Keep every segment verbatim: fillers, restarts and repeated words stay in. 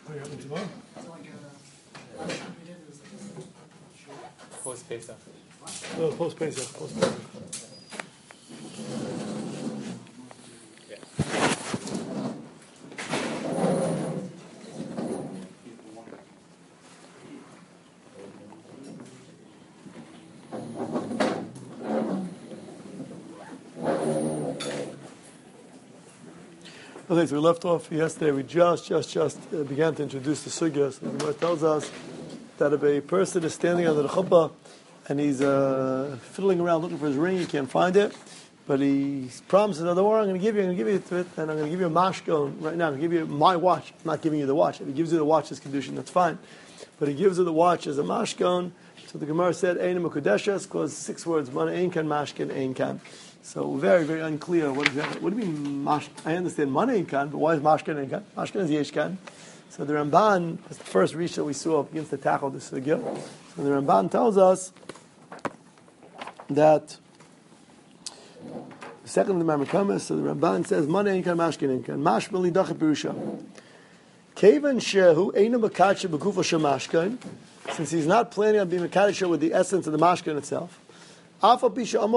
What are you having tomorrow? Post Pesach. No, post Pesach. Post Pesach. Okay, so we left off yesterday. We just, just, just uh, began to introduce the sugya. So the Gemara tells us that if a person is standing under the chuppah and he's uh, fiddling around looking for his ring, he can't find it, but he promises, "Oh, don't worry, I'm going to give you, I'm going to give you it, and I'm going to give you a mashkon right now. I'm going to give you my watch. I'm not giving you the watch. If he gives you the watch as condition, that's fine. But he gives you the watch as a mashkon." So the Gemara said, "Ein mekudeshes," because six words: "Mana ein kan mashkin ein kan." So very, very unclear. What, is that? What do you mean, mash? I understand mana ein kan, but why is mashkin ein kan? Mashkin is yesh kan. So the Ramban was the first reach that we saw against the tackle this sugya. So the Ramban tells us that the second of the Mamakamas, so the Ramban says, "Mana ein kan, mashkin ein kan. Mashma li dachet birusha. Kevan shehu einu makadsha b'gufa shemashkin." Since he's not planning on being makadsha with the essence of the mashkin itself. Even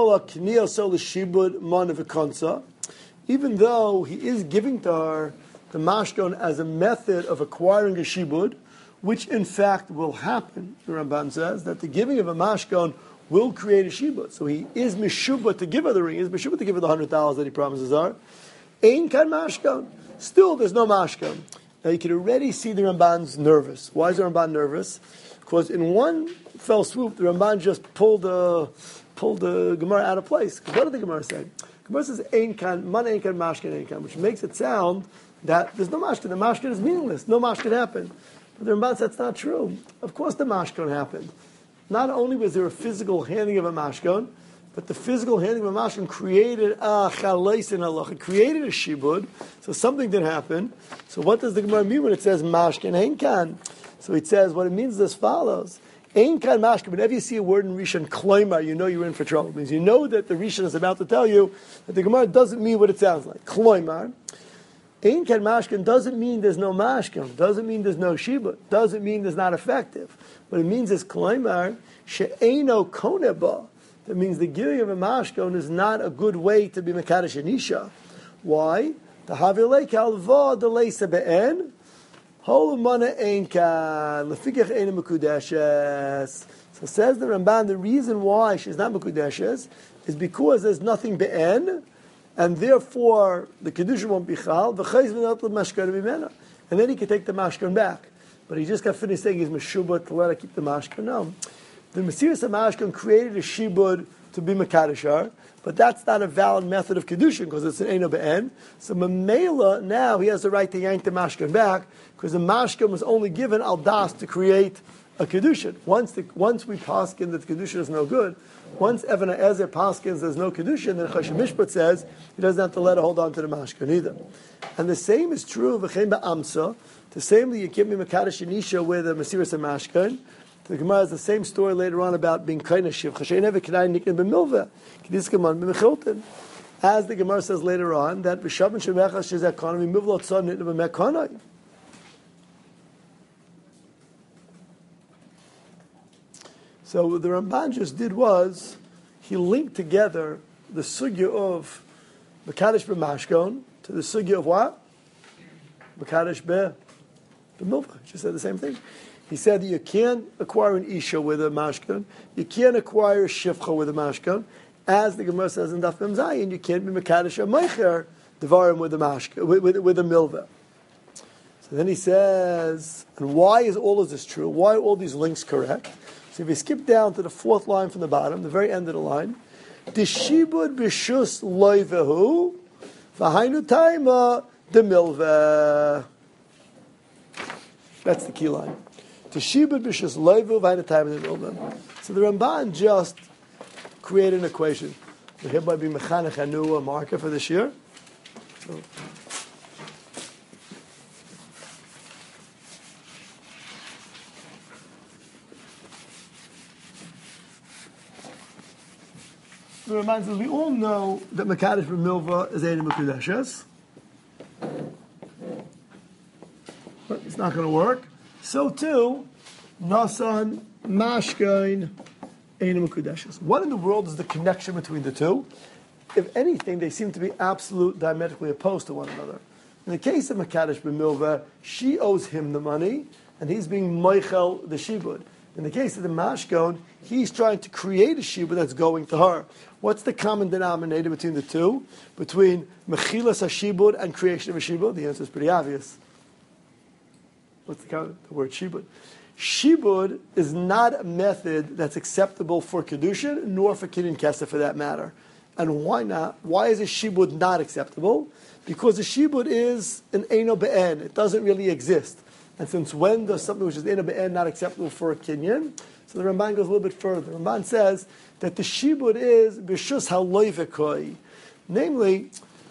though he is giving to her the mashkon as a method of acquiring a shibud, which in fact will happen, the Ramban says, that the giving of a mashkon will create a shibud. So he is mishubah to give her the ring, he is mishubah to give her the hundred dollars that he promises her. Ein kan mashkon. Still, there's no mashkon. Now you can already see the Ramban's nervous. Why is the Ramban nervous? Because in one fell swoop, the Ramban just pulled the pulled the Gemara out of place. What did the Gemara say? The Gemara says ein kan, man ein kan, mashkin ein kan, which makes it sound that there's no mashkin. The mashkin is meaningless. No mashkin happened. But the Ramban says that's not true. Of course the mashkin happened. Not only was there a physical handing of a mashkin, but the physical handing of a mashkin created a chalais in halach. It created a shibud. So something did happen. So what does the Gemara mean when it says mashkin ein kan? So it says what it means is as follows. Ein kan mashkin. Whenever you see a word in Rishon, kloimar, you know you're in for trouble. It means you know that the Rishon is about to tell you that the Gemara doesn't mean what it sounds like. Kloimar. Ein kan mashkin doesn't mean there's no mashkin. Doesn't mean there's no shibud. Doesn't mean there's not effective. What it means is kloimar she'eino koneba. That means the giving of a mashkin is not a good way to be mekadosh anisha. Why? The havilei kalva deleisa be'en. So says the Ramban, the reason why she's not mekudeshes is because there's nothing be'en, and therefore the kedusha won't be chal. And then he can take the mashkan back. But he just got finished saying he's meshubah to let her keep the mashkan. No, the Mesiras HaMashkan created a shibud to be mekadeshar, but that's not a valid method of kedushin because it's an eino be'en. So Mamela now he has the right to yank the mashkan back because the mashkan was only given al das to create a kedushin. Once the, once we paskin that the kedushin is no good, once Even HaEzer paskins there's no kedushin, then Choshen Mishpat says he doesn't have to let her hold on to the mashkan either. And the same is true of v'chein ba'amsa. The same that you can't be mekadosh anisha with the Mesiras HaMashkan. The Gemara has the same story later on about being kaina shiv. As the Gemara says later on, that b'shavin shemecha shezakonim mivlot son nitna b'mekanai. So what the Ramban just did was he linked together the sugya of mekadosh b'mashkon to the sugya of what? Mekadosh b'milva. He just said the same thing. He said that you can't acquire an isha with a mashkan, you can't acquire a shifcha with a mashkan, as the Gemara says in Daf Mem Zayin, you can't be mekadosh a meicher devarim with a mashkan, with, with, with a milva. So then he says, and why is all of this true? Why are all these links correct? So if you skip down to the fourth line from the bottom, the very end of the line, Deshibud b'shus loivehu v'hainu taima de milva. That's the key line. So the Ramban just created an equation. So hereby be mechanech anu a marker for this year. So, the Ramban says we all know that mekadosh b'milva is einim mekudeshes. It's not going to work. So too, nasan mashkain einam kudeshes. What in the world is the connection between the two? If anything, they seem to be absolute diametrically opposed to one another. In the case of Makadosh B'milva, she owes him the money, and he's being Moichel the Shibud. In the case of the Mashkon, he's trying to create a Shibud that's going to her. What's the common denominator between the two? Between Mechilas HaShibud and creation of a Shibud? The answer is pretty obvious. What's the common? The word Shibud. Shibud is not a method that's acceptable for Kedushin, nor for Kinyan Kesef for that matter. And why not? Why is a Shibud not acceptable? Because the Shibud is an Eino Be'en. It doesn't really exist. And since when does something which is Eino Be'en not acceptable for a Kinyan? So the Ramban goes a little bit further. The Ramban says that the Shibud is B'shus HaLoi V'koi. Namely,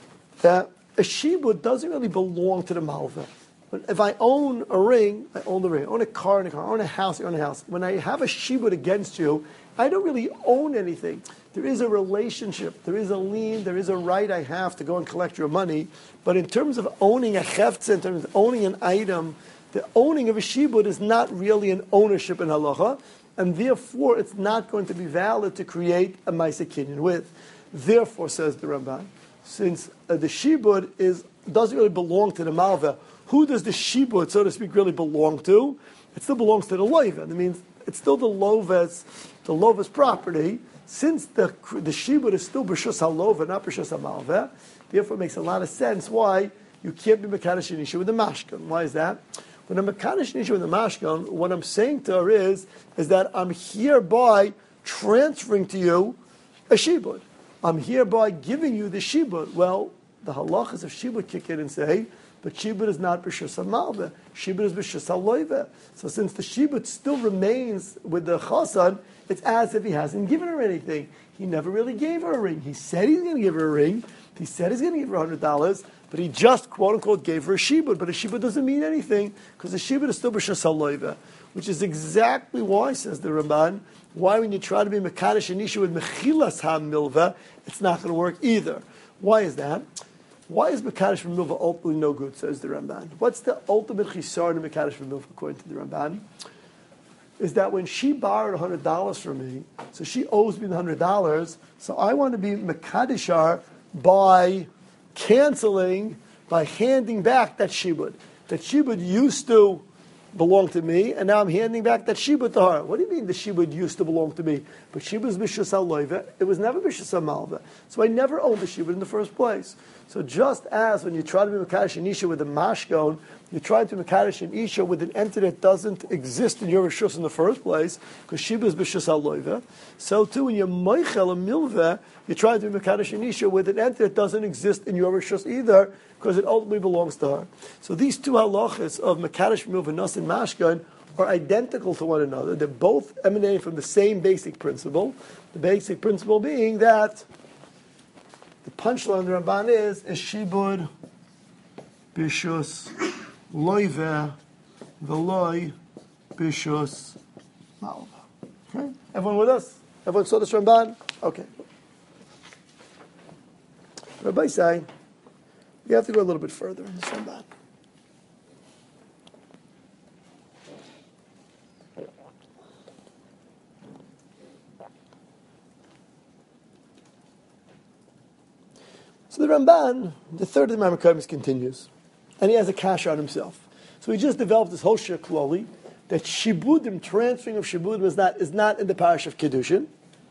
that a Shibud doesn't really belong to the Malveh. But if I own a ring, I own the ring. I own a car in a car. I own a house, I own a house. When I have a Shibud against you, I don't really own anything. There is a relationship, there is a lien, there is a right I have to go and collect your money. But in terms of owning a cheftza, in terms of owning an item, the owning of a shibud is not really an ownership in halacha, and therefore it's not going to be valid to create a ma'aseh kinyan with. Therefore, says the Ramban, since uh, the shibud is doesn't really belong to the malveh, who does the shibud, so to speak, really belong to? It still belongs to the loiva. That means it's still the lova's, the lova's property. Since the the shibud is still b'shus halova, not b'shus hamalveh, therefore it makes a lot of sense why you can't be mekadosh nisha with the mashkan. Why is that? When I'm mekadosh nisha with the mashkan, what I'm saying to her is is that I'm hereby transferring to you a shibud. I'm hereby giving you the shibud. Well, the halachas of shibud kick in and say, but shibud is not b'shus hamalveh. Shibud is b'shus haloiva. So since the shibud still remains with the chasan, it's as if he hasn't given her anything. He never really gave her a ring. He said he's going to give her a ring. He said he's going to give her one hundred dollars, but he just, quote unquote, gave her a shibud. But a shibud doesn't mean anything because the shibud is still b'shus haloiva, which is exactly why, says the Ramban, why when you try to be mekadosh and isha with mechilas ha-milva, it's not going to work either. Why is that? Why is Mekadosh B'milva ultimately no good, says the Ramban? What's the ultimate chisar in Mekadosh B'milva, according to the Ramban? Is that when she borrowed one hundred dollars from me, so she owes me the one hundred dollars, so I want to be Mekadishar by canceling, by handing back that shibud. That shibud used to belong to me, and now I'm handing back that shibud to her. What do you mean the shibud used to belong to me? But shibud is b'shus haloiva. It was never b'shus hamalva. So I never owned the shibud in the first place. So just as when you try to be mekadosh and isha with a mashgon, you try to be mekadosh and isha with an entity that doesn't exist in your rishus in the first place, because shibud is b'shus haloiva. So too when you're moichel a milveh, you try to be mekadosh and isha with an entity that doesn't exist in your rishus either, because it ultimately belongs to her. So these two halachas of mekadosh milveh, nas and mashgon are identical to one another. They're both emanating from the same basic principle. The basic principle being that the punchline of the Ramban is is shibud bishus loive veloy bishus malva. Okay, everyone with us? Everyone saw this Ramban? Okay. Rabbi say you have to go a little bit further in this Ramban. So the Ramban, the third of the Maimonides, continues, and he has a kasha on himself. So he just developed this whole shir kloli that shibudim, transferring of shibudim, is not is not in the parish of kedushin.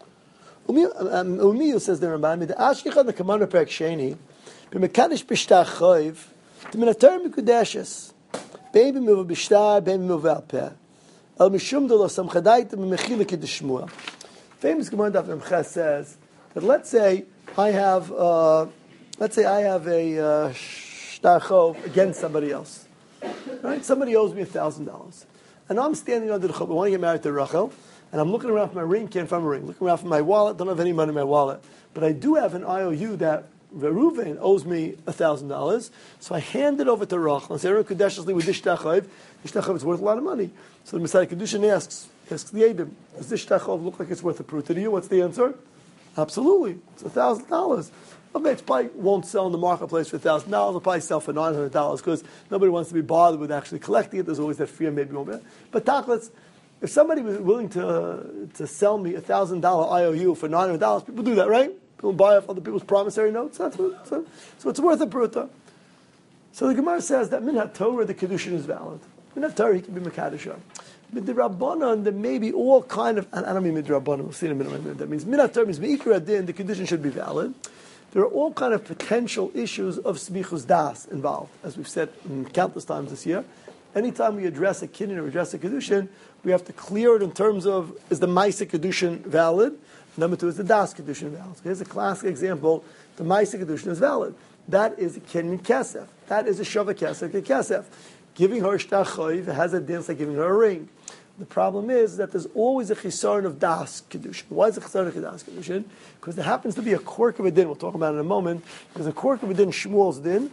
Umiyu, says the Ramban, the ashkicha the commander perek sheni, b'mekadosh b'shtar choiv, the minatar mikudeshes, bein b'mivu b'shtar, bein b'mivu al peh, el mishum dolo samchadayit b'mechila kedishmua. Famous commander of Ramchas says that let's say I have. Uh, Let's say I have a uh, shtar chov against somebody else. Right? Somebody owes me a thousand dollars, and I'm standing under the chov. I want to get married to Rachel, and I'm looking around for my ring. Can't find my ring. Looking around for my wallet. Don't have any money in my wallet, but I do have an I O U that Reuven owes me a thousand dollars. So I hand it over to Rachel and say, "Reuven Kadeshli with this shtar chov. This shtar chov is worth a lot of money." So the Messiah Kedushin asks, asks the Edom, "Does this shtar chov look like it's worth a pruta to you?" What's the answer? Absolutely, it's a thousand dollars. Okay, it probably won't sell in the marketplace for one thousand dollars. It'll probably sell for nine hundred dollars because nobody wants to be bothered with actually collecting it. There's always that fear maybe won't be. But tachlis, if somebody was willing to uh, to sell me a one thousand dollars I O U for nine hundred dollars, people do that, right? People buy off other people's promissory notes. That's what, so, so it's worth a pruta. So the Gemara says that min ha-Torah, the Kedushin is valid. Min ha-Torah, he can be Mekadosh. Midrabanan, there may be all kind of, and I don't mean midrabanan, we'll see in a minute. That means min ha-Torah means meikra din, the Kedushin should be valid. There are all kind of potential issues of smichus das involved, as we've said countless times this year. Anytime we address a kinyan or address a Kedushin, we have to clear it in terms of, is the Maisa Kedushin valid? Number two, is the Das Kedushin valid? So here's a classic example. The Maisa Kedushin is valid. That is a kinyan kesef. That is a shava kesef, a kesef. Giving her shtach choiv has a dance like giving her a ring. The problem is that there's always a chisaron of das kedushin. Why is a chisaron of das kedushin? Because there happens to be a quirk of a din. We'll talk about it in a moment. Because a quirk of a din, Shmuel's din.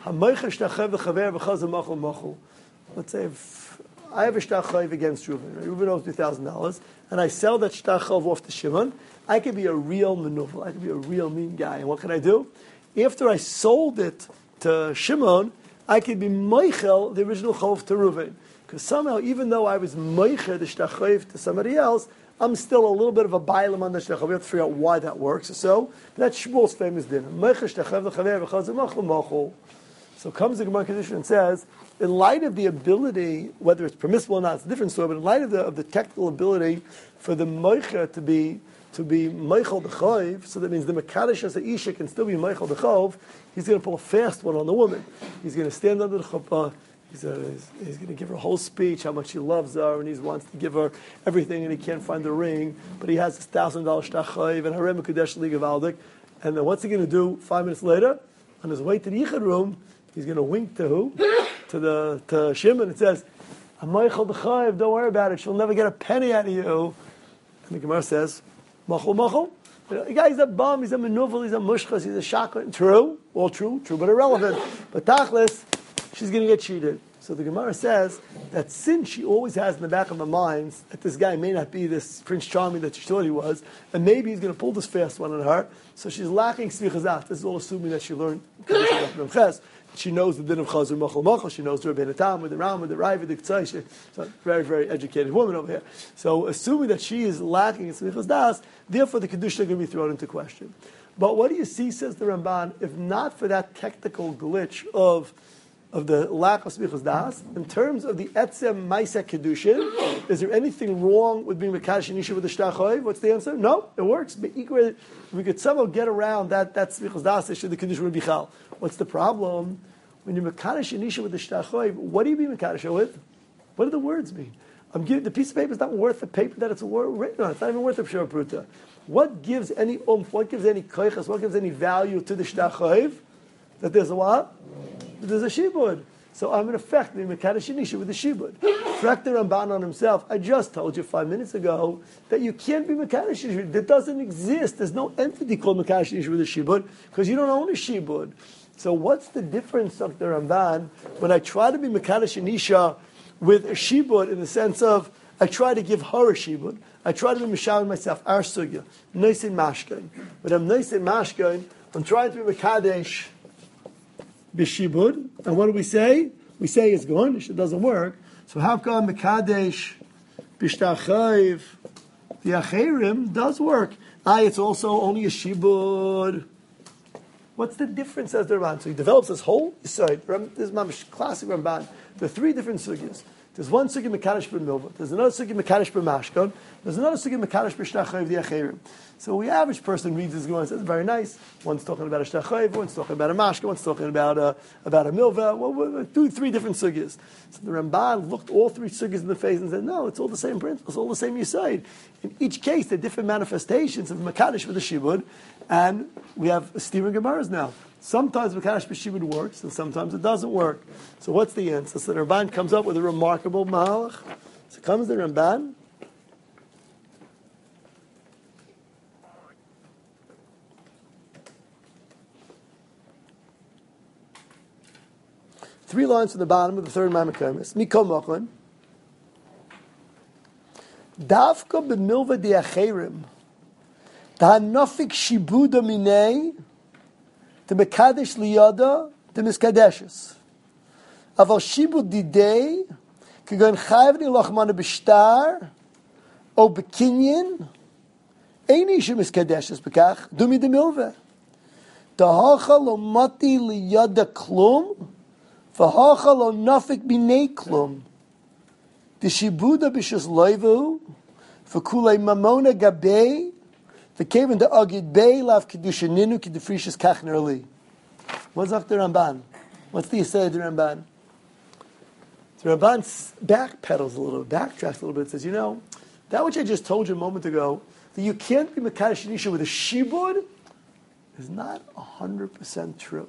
Let's say if I have a shtach choiv against Reuven. Reuven owes two thousand dollars, and I sell that shtach choiv off to Shimon. I could be a real maneuver. I could be a real mean guy. And what can I do? After I sold it to Shimon, I could be meichel the original chov to Reuven. Because somehow, even though I was meichel the shtach to somebody else, I'm still a little bit of a bailam on the shtach. We have to figure out why that works. So that's Shmuel's famous din. Meichel shtach the chaver v'chazim machal machal. So comes the Gemara Kedushin and says, in light of the ability, whether it's permissible or not, it's a different story. But in light of the of the technical ability for the meichel to be to be meichel the chayv, so that means the mekadosh as a isha can still be meichel the chayv. He's going to pull a fast one on the woman. He's going to stand under the chuppah. He's, uh, he's, he's going to give her a whole speech, how much he loves her, and he wants to give her everything, and he can't find the ring, but he has this thousand dollar shtach chayv and harem kudesh li gavaldik. And then what's he going to do? Five minutes later, on his way to the yichud room, he's going to wink to who? to the to Shimon. It says, "I'm meichel the chayv. Don't worry about it. She'll never get a penny out of you." And the Gemara says, "Machol machol." The guy's a bum. He's a menuvel. He's a mushchas. He's a shakran. True, all true, true, but irrelevant. But tachlis, she's going to get cheated. So the Gemara says that since she always has in the back of her mind that this guy may not be this Prince Charming that she thought he was, and maybe he's going to pull this fast one on her, so she's lacking svichazat. This is all assuming that she learned. She knows the din of chazur machal machal. She knows the Rebbeinu Tam with the Ram, with the Rai, with the K'tzai. She's a very, very educated woman over here. So, assuming that she is lacking in smichas das, therefore the kedusha are going to be thrown into question. But what do you see, says the Ramban, if not for that technical glitch of of the lack of smichas das, in terms of the etzem ma'aseh kedushin, is there anything wrong with being mekadosh nisha with the shtach choiv? What's the answer? No, it works. We could somehow get around that that smichas das issue. The kedushin would be chal. What's the problem? When you're mekadosh nisha with the shtach choiv, what do you be mekadosh with? What do the words mean? I'm giving the piece of paper is not worth the paper that it's written on. It's not even worth the pshur pruta. What gives any oomph? What gives any koichas? What gives any value to the shtach choiv? That there's a what? There's a shibud. So I'm in effect being mekadosh nisha with the shibud. Frak the Ramban on himself. I just told you five minutes ago that you can't be mekadosh nisha. That doesn't exist. There's no entity called mekadosh nisha with a shibud because you don't own a shibud. So what's the difference of the Ramban when I try to be mekadosh nisha with a shibud in the sense of I try to give her a shibud. I try to be mishal myself. Our sugya nice in mashkain. But I'm nice in mashkain. I'm trying to be mekadosh b'shibud, and what do we say? We say it's gone. It doesn't work. So how come mekadesh b'shtachayv the acherim does work? Ah, it's also only a shibud. What's the difference as the Ramban? So he develops this whole side. This is my classic Ramban. There are three different sugyas. There's one sugi mekadosh b'milva. There's another sugi mekadosh b'mashkon. There's another sugi mekadosh b'shtachayv the acherim. So the average person reads this Gemara and says, "Very nice." One's talking about a shtachayv, one's talking about a mashka, one's talking about a about a milva. Well, well, two, three different sugyas. So the Ramban looked all three sugyas in the face and said, "No, it's all the same principle. It's all the same yisayid. In each case, there are different manifestations of mekadosh with the shibud, and we have steering Gemaras now. Sometimes mekadosh b'shibud works, and sometimes it doesn't work. So what's the answer? So the Ramban comes up with a remarkable mahalach. So comes the Ramban. Three lines from the bottom of the third Maimonides. Mikol Mochan. Davka b'milva diacherim. Ta'anofik shibuda minei. the Mekadesh liyada, the Miskadeshes. Aval shibud didei, kagan chayvni lachmana b'shtar, o b'kinyin, ein isha Miskadeshes b'kach, dumi de milveh. Tahacha lo mati liyada klum, v'hacha lo nafik b'nei klum. The shibuda b'shus loivu, v'kulei mamona gabei, v'keven de agid bei, lav kedusha ninu, kedufrishas kachner li. What's after Ramban? What's the Yisrael of the Ramban? The Ramban backpedals a little, backtracks a little bit, says, you know, that which I just told you a moment ago, that you can't be Mekadesh Nisha with a shibud, is not one hundred percent true.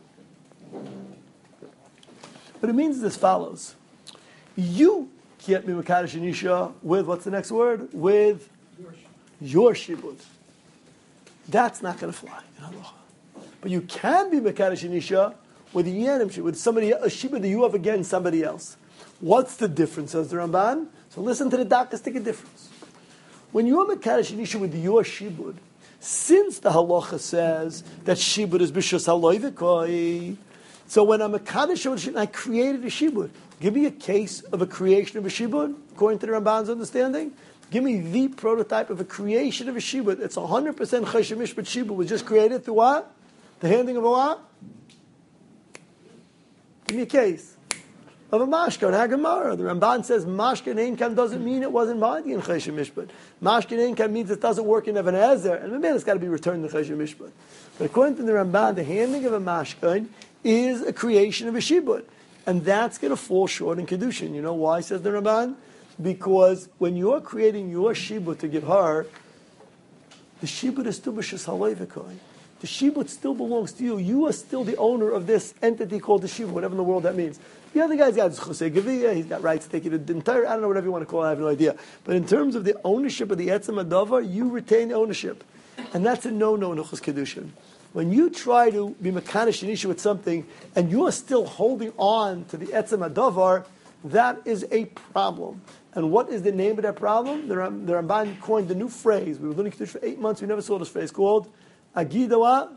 What it means is as follows. You can't be Mekadesh Nisha with, what's the next word? With your shibud. That's not going to fly in halacha. But you can be Mekadesh Nisha with a yanim shibud, with somebody, a shibud that you have against somebody else. What's the difference, says the Ramban? So listen to the Dakistic difference. When you're Mekadesh Nisha with your shibud, since the halacha says that shibud is b'shus haloivikoi, so when I'm a Mekadesh, I created a shibud. Give me a case of a creation of a shibud, according to the Ramban's understanding. Give me the prototype of a creation of a shibud. It's one hundred percent chesed mishpat shibud was just created through what? The handing of a what? Give me a case of a mashkan, hagamara. The Ramban says mashkan ein kan doesn't mean it wasn't binding in chesed mishpat. Mashkan ein kan means it doesn't work in Even Ezer, and maybe it's got to be returned to chesed mishpat. But according to the Ramban, the handing of a mashkan is a creation of a shibud. And that's going to fall short in Kedushin. You know why, says the Ramban? Because when you're creating your shibud to give her, the shibud is still b'shus halayvikoi. The shibud still belongs to you. You are still the owner of this entity called the shibud, whatever in the world that means. The other guy's got chosei geviyah, he's got rights to take it the entire, I don't know, whatever you want to call it, I have no idea. But in terms of the ownership of the etzem adavar, you retain ownership. And that's a no-no in Hilchos Kedushin. When you try to be Mekadesh Nisha with something and you are still holding on to the Etzem Adavar, that is a problem. And what is the name of that problem? The, Ram, the Ramban coined the new phrase. We were learning Kiddush for eight months. We never saw this phrase called Agida what?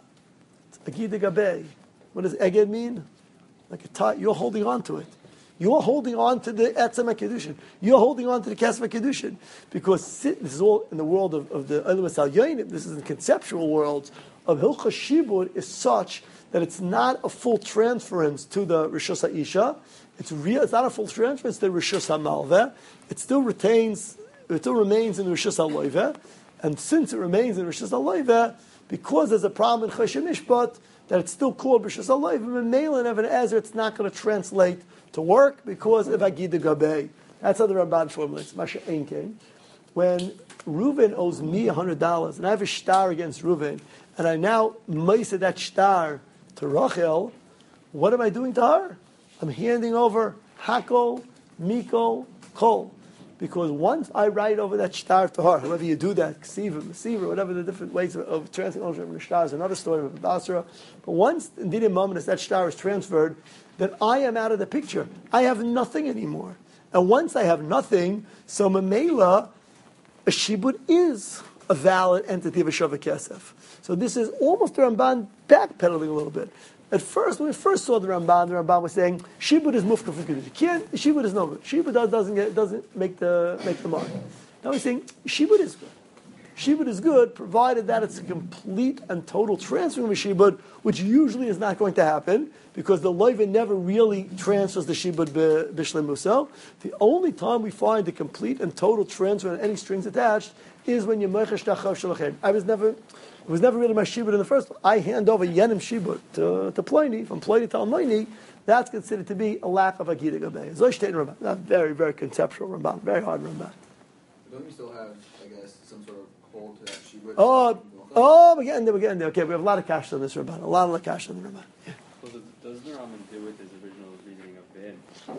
Agida Gabei. What does Eged mean? Like a tie. You're holding on to it. You're holding on to the Etzem HaKedushin. You're holding on to the Kesef HaKedushin. Because this is all in the world of, of the Olam Asal Yonim. This is in the conceptual worlds of Hilchos Shibud is such that it's not a full transference to the Rishus HaIsha. It's real. It's not a full transference to the Rishus HaMalveh. It still retains. It still remains in the Rishus HaLoiveh. And since it remains in Rishus HaLoiveh, because there's a problem in Chesed Mishpat that it's still called Rishus HaLoiveh, and Mele and Even Ezer, it's not going to translate to work because of Agida Gabei. That's how the Ramban formulates. Masha Einkein. When Reuven owes me one hundred dollars, and I have a shtar against Reuven, and I now meisa that shtar to Rachel, what am I doing to her? I'm handing over Hakol, Mikol, Kol. Because once I write over that shtar to her, however you do that, Ksiva, Mesiva, whatever the different ways of, of transferring ownership of the shtar is another story of Basra. But once, indeed, in moment, as that shtar is transferred, then I am out of the picture. I have nothing anymore. And once I have nothing, so Mamela, a shibud is a valid entity of a Shavah Kesef. So this is almost the Ramban backpedaling a little bit. At first, when we first saw the Ramban, the Ramban was saying shibud is mufka for Kedusha. Can't shibud is no good. Shibud doesn't get, doesn't make the make the mark. Now he's saying shibud is good. Shibud is good provided that it's a complete and total transfer of a shibud, which usually is not going to happen because the loiva never really transfers the shibud b'shlemuso. The only time we find the complete and total transfer and any strings attached is when you meichesh tachav shalachem. I was never, it was never really my shibud in the first place. I hand over yenim shibud to, to Pliny, from Pliny to Almoini. That's considered to be a lack of agida gabei. Zoshtet Ramban. That's very, very conceptual Ramban. Very hard Ramban. Don't you still have, I guess, some sort of hold to that shibud? Oh, oh, we're getting there, we're getting there. Okay, we have a lot of cash on this Ramban. A lot of cash on the Ramban. Yeah. So does the Ramban do with his original reasoning of Ben?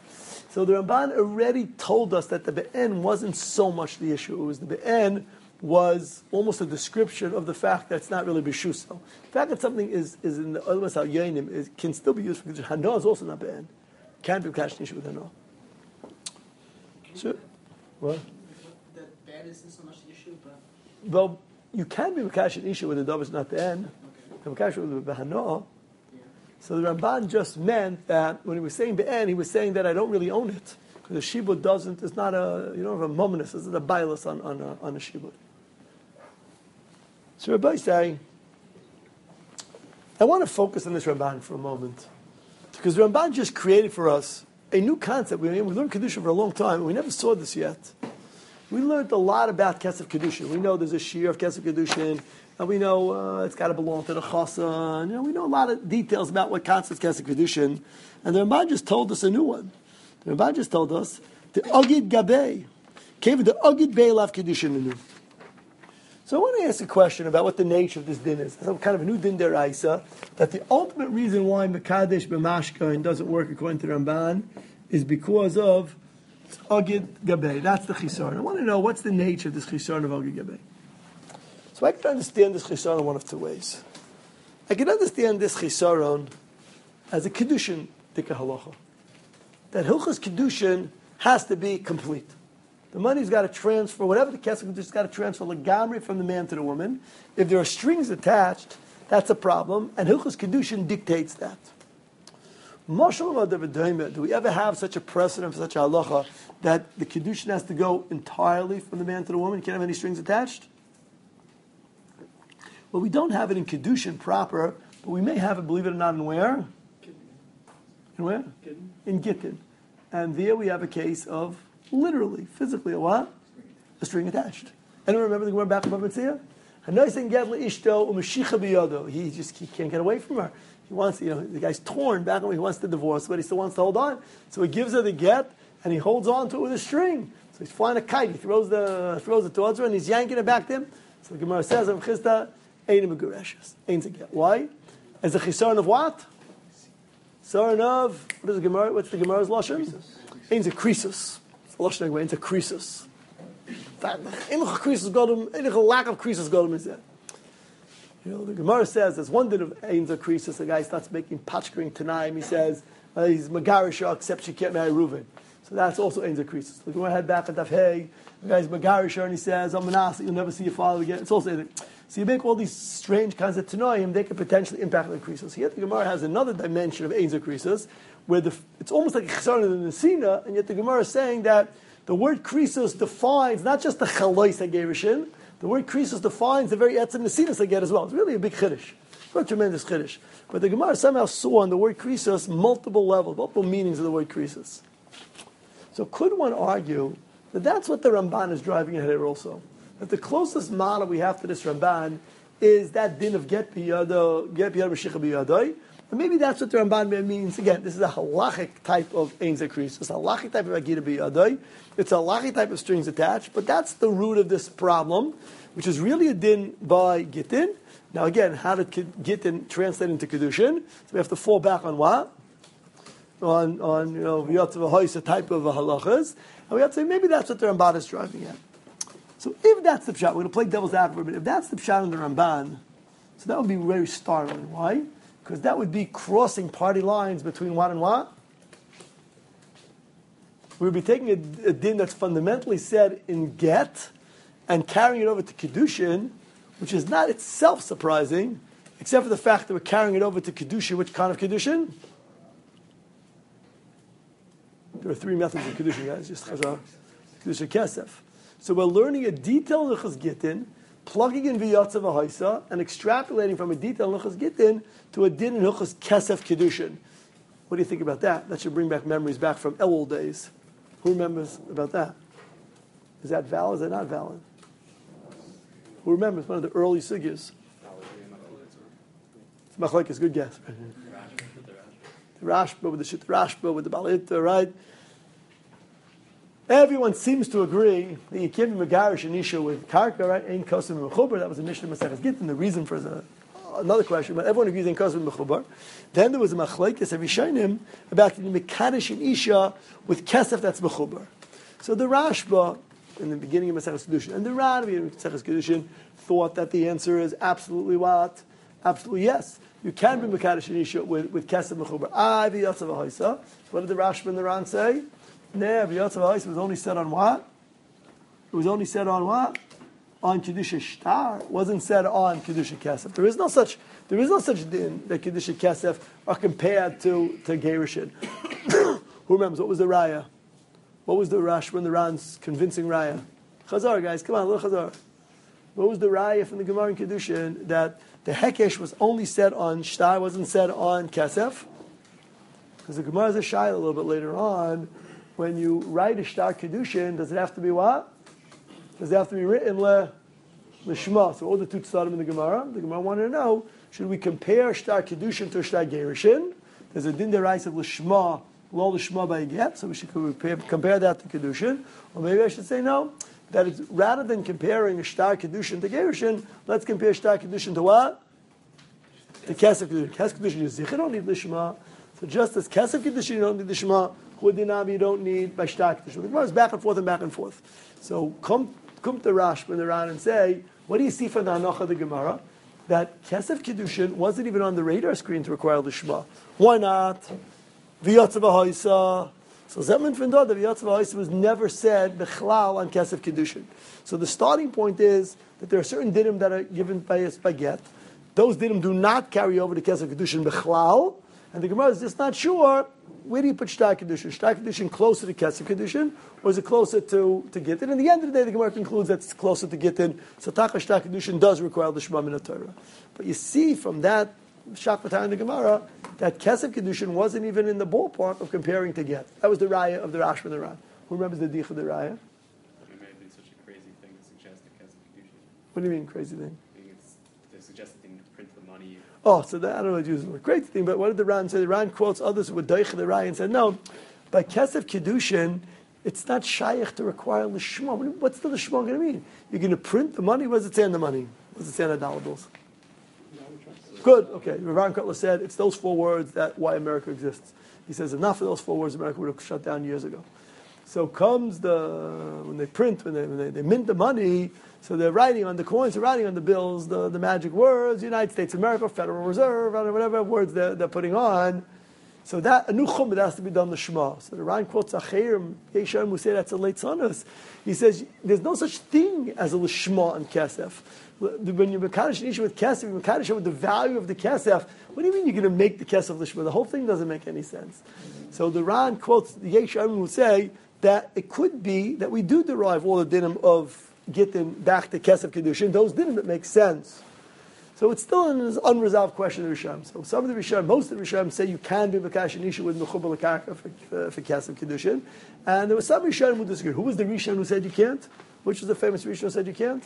So the Ramban already told us that the Be'en wasn't so much the issue. It was the Be'en was almost a description of the fact that it's not really B'shuso. The fact that something is, is in the Olmas Al-Yonim is can still be used for Kedusha. Hano is also not Be'en. Can't be Kash Nishu with Hano. Sure. What? That Be'en isn't so much the issue, but... Well, you can be Kash Nishu with the Dov is not Be'en. So the Ramban just meant that when he was saying be'en, he was saying that I don't really own it. Because the shibud doesn't, it's not a, you don't have a mominus, it's a bailus on, on, a, on a shibud. So Rabbi say, I want to focus on this Ramban for a moment. Because the Ramban just created for us a new concept. We, we learned Kedusha for a long time, and we never saw this yet. We learned a lot about Kesef Kedushin. We know there's a shear of Kesef Kedushin, and we know uh, it's got to belong to the Chasa. And, you know, we know a lot of details about what constitutes Kesef Kedushin. And the Ramban just told us a new one. The Ramban just told us, the Agid Gabei, came with the Agid Beilav Kedushin Anu. So I want to ask a question about what the nature of this din is. Some kind of a new din deraisa, that the ultimate reason why Mekadesh b'mashkain doesn't work according to Ramban is because of Agid Gabei. That's the chisaron. I want to know what's the nature of this chisaron of Agid Gabei. So I can understand this chisaron in one of two ways. I can understand this chisaron as a kedushin dika halacha. That hilchas kedushin has to be complete. The money's got to transfer, whatever the kesef kedushin, has got to transfer legamri from the man to the woman. If there are strings attached, that's a problem, and hilchas kedushin dictates that. Do we ever have such a precedent for such a halacha that the kedushin has to go entirely from the man to the woman? You can't have any strings attached? Well, we don't have it in kedushin proper, but we may have it, believe it or not, in where? In where? Gittin. In Gittin. And there we have a case of literally, physically, a what? A string attached. Anyone remember the Gemara back in Bava Metzia? He just he can't get away from her. He wants, you know, the guy's torn back and he wants to divorce, but he still wants to hold on. So he gives her the get and he holds on to it with a string. So he's flying a kite. He throws the throws it towards her and he's yanking it back to him. So the Gemara says, "Rav Chisda, ein megureshes, ein a get." Why? As a chisaron of what? Chisaron of what is the Gemara? What's the Gemara's lashon? Ein a krisus. Lashon Ein a krisus. Enich krisus godum. Enich a lack of krisus godum is there. You know, the Gemara says there's one din of Ein a krisus. The guy starts making patchkering tanaim. He says uh, he's magarisha except she can't marry Reuven. So that's also Ein a krisus. The Gemara head back at Daf Hey. The guy's magarisha and he says, "I'm Manasseh. You'll never see your father again." It's also Ein. So you make all these strange kinds of tanoim, they could potentially impact the krisus. Yet the Gemara has another dimension of Ein a krisus, where the, it's almost like a chisaron in the Nesina, and yet the Gemara is saying that the word krisus defines not just the chalois hagerishin, the word krisus defines the very etzem Nesinas I get as well. It's really a big chiddush. It's not a tremendous chiddush. But the Gemara somehow saw on the word krisus multiple levels, multiple meanings of the word krisus. So could one argue that that's what the Ramban is driving at here also? That the closest model we have to this Ramban is that din of get biyado, get biyado b'shicha biyadoi. And maybe that's what the Ramban means. Again, this is a halachic type of ein zakris. It's a halachic type of agita biyadoi. It's a halachic type of strings attached. But that's the root of this problem, which is really a din by Gittin. Now again, how did Gittin translate into Kedushin? So we have to fall back on what? On, on you know, Yotzav HaHoisa type of halachas. And we have to say, maybe that's what the Ramban is driving at. So if that's the pshat, we're going to play devil's advocate, but if that's the pshat in the Ramban, so that would be very startling. Why? Because that would be crossing party lines between what and what? We would be taking a, a din that's fundamentally said in get and carrying it over to Kedushin, which is not itself surprising, except for the fact that we're carrying it over to Kedushin. Which kind of Kedushin? There are three methods of Kedushin, guys. Just Chazar, Kedushin Kesef. So we're learning a detailed Luchas Gittin, plugging in V'yatzav HaHoisa, and extrapolating from a detailed Luchas Gittin to a din in Luchas Kesef Kedushin. What do you think about that? That should bring back memories back from Elul days. Who remembers about that? Is that valid? Is that not valid? Who remembers one of the early sugyas? It's Machlokes, good guess. The Rashba with the Shit Rashba with the Balita, right? Everyone seems to agree that you can't be Megarish and Isha with Karka, right? Ein Kosim Mechubar. That was a Mishnah Maseches Gittin. The reason for the, another question, but everyone agrees Ein Kosim Mechubar. Then there was a Machlokes of Rishonim about the Mekadesh and Isha with Kesef that's Mechubar. So the Rashba in the beginning of Maseches Kedushin and the Ran in the beginning of Maseches Kedushin thought that the answer is absolutely what? Absolutely yes. You can be Mekadesh and Isha with, with Kesef Mechubar. Ah, V'yatzav HaHoisa. What did the Rashba and the Ran say? No, V'yatzav HaHoisa was only said on what? It was only said on what? on Kedusha Shtar wasn't said on Kedusha Kesef. There is no such there is no such din that Kedusha Kesef are compared to, to Gerushin. Who remembers what was the Raya? What was the Rash when the Ran's convincing Raya? Chazar, guys, come on, little Chazar. What was the Raya from the Gemara in Kedushin that the Hekesh was only said on Shtar, wasn't said on Kesef? Because the Gemara is a Shai a little bit later on. When you write a Shtar Kedushin, does it have to be what? Does it have to be written le, Lishma? So all the two tzadim in the Gemara, the Gemara wanted to know, should we compare Shtar Kedushin to Shtar Gerushin? There's a din derais of Lishma, lo Lishma by get, so we should compare, compare that to Kedushin. Or maybe I should say no, that it's, rather than comparing a Shtar Kedushin to Gerushin, let's compare Shtar Kedushin to what? To Kesef Kedushin. Kesef Kedushin, you zich, you don't need Lishma. So just as Kesef Kedushin, you don't need Lishma, Chudinam, you don't need by Shtar Kedushin. The Gemara is back and forth and back and forth. So come come to Rash when they're on and say, what do you see from the Hanocha of the Gemara? That Kesef Kedushin wasn't even on the radar screen to require the Shema. Why not? V'yatzav ha'isa. So Zeman Findor, the V'yatzav ha'isa was never said B'chlal on Kesef Kedushin. So the starting point is that there are certain dinim that are given by, by get. Those dinim do not carry over to Kesef Kedushin B'chlal. And the Gemara is just not sure, where do you put Shtar Kedushin? Shtar Kedushin closer to Kesef Kedushin, or is it closer to, to Gittin? In the end of the day, the Gemara concludes that it's closer to Gittin. So Taka Shtar Kedushin does require the Shema Min Torah. But you see from that Shakvatar in the Gemara that Kesef Kedushin wasn't even in the ballpark of comparing to Get. That was the Raya of the Rash and the Ran. Who remembers the Dich of the Raya? It may have been such a crazy thing to suggest a Kesef Kedushin. What do you mean, crazy thing? I think it's to suggest that they need to print the money. Oh, so that, I don't know what to use the crazy thing, but what did the Ran say? The Ran quotes others who were Deich of the Raya and said, no, by Kesef Kedushin, it's not shaykh to require Lishma. What's the Lishma going to mean? You're going to print the money? What does it say on the money? What does it say on the dollar bills? Good, okay. Ran Kotler said it's those four words that why America exists. He says enough of those four words, America would have shut down years ago. So comes the, when they print, when they, when they, they mint the money, so they're writing on the coins, they're writing on the bills, the, the magic words, United States of America, Federal Reserve, whatever words they're, they're putting on. So that, a new chumah has to be done the Shema. So the Ran quotes Acherim, Yeshayim, who say that's a late sonus. He says, there's no such thing as a Lishma on Kesef. When you Mekadosh an issue with Kesef, you Mekadosh with the value of the Kesef. What do you mean you're going to make the Kesef Lishma? The whole thing doesn't make any sense. So the Ran quotes the Yeshayim who say that it could be that we do derive all the dinim of Gittin back to Kesef Kedushin. Those dinim that make sense. So it's still an unresolved question of Risham. So some of the Risham, most of the Risham say you can do Mekadosh an issue with Mechubal Karka for, for, for Kesef Kedushin. And there was some Risham who disagreed. Who was the Risham who said you can't? Which was the famous Risham who said you can't?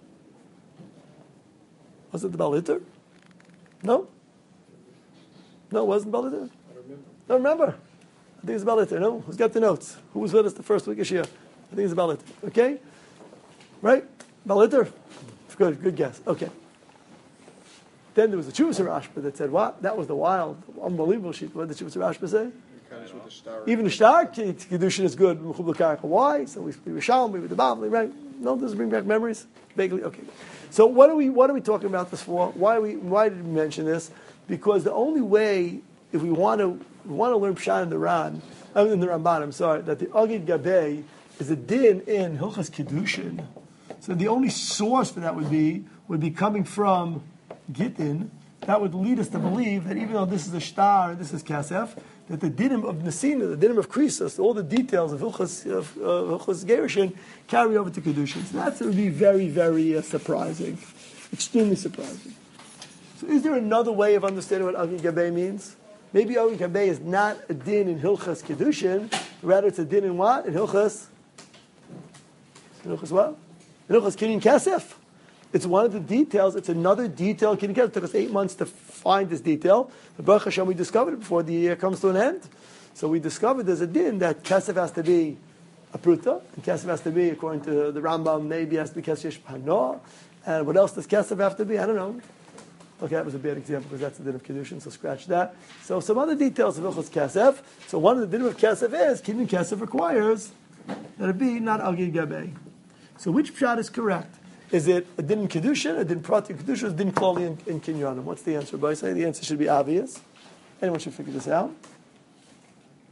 Was it the Baal Hitter? No? No, it wasn't Baal Hitter? I don't remember. I don't remember. I think it's Baal Hitter, no? Who's got the notes? Who was with us the first week of Shia? I think it's Baal Hitter. Okay? Right? Baal Hitter? Good, good guess. Okay. Then there was a Chuvas Rashba that said, what? That was the wild, unbelievable sheet. What did the Chuvas Rashba say? Even the Shtar Kedushin is good. Why? So we we Shalom, we with the Babli, right? No, does it bring back memories? Vaguely, okay. So what are we what are we talking about this for? Why are we why did we mention this? Because the only way, if we want to we want to learn Pshat in the Ran, I mean in the Ramban, I'm sorry, that the Agid Gabay is a din in Hilchas Kedushin. So the only source for that would be would be coming from Gittin. That would lead us to believe that even though this is a Shtar and this is Kasef, that the dinim of Nesina, the dinim of Krisos, all the details of Hilchas of uh, Hilchas Gerushin carry over to Kedushin. So that would be very, very uh, surprising, extremely surprising. So is there another way of understanding what Agid Gabay means? Maybe Agid Gabay is not a din in Hilchas Kedushin, rather it's a din in what? In Hilchas? In Hilchas what? In Hilchas Kinyan Kasef. It's one of the details. It's another detail. It took us eight months to find this detail. The Baruch Hashem, we discovered it before the year comes to an end. So we discovered there's a din that kesef has to be a pruta, and kesef has to be, according to the Rambam, maybe has to be kesef shpanoah. And what else does kesef have to be? I don't know. Okay, that was a bad example because that's the din of kedushin. So scratch that. So some other details of Hilchos kesef. So one of the din of kesef is kinyan kesef requires that it be not Agid Gabay. So which pshat is correct? Is it a din in Kedushin, a din prati in Kedushin, or a din klali in, in Kinyanim? What's the answer, by saying? The answer should be obvious. Anyone should figure this out.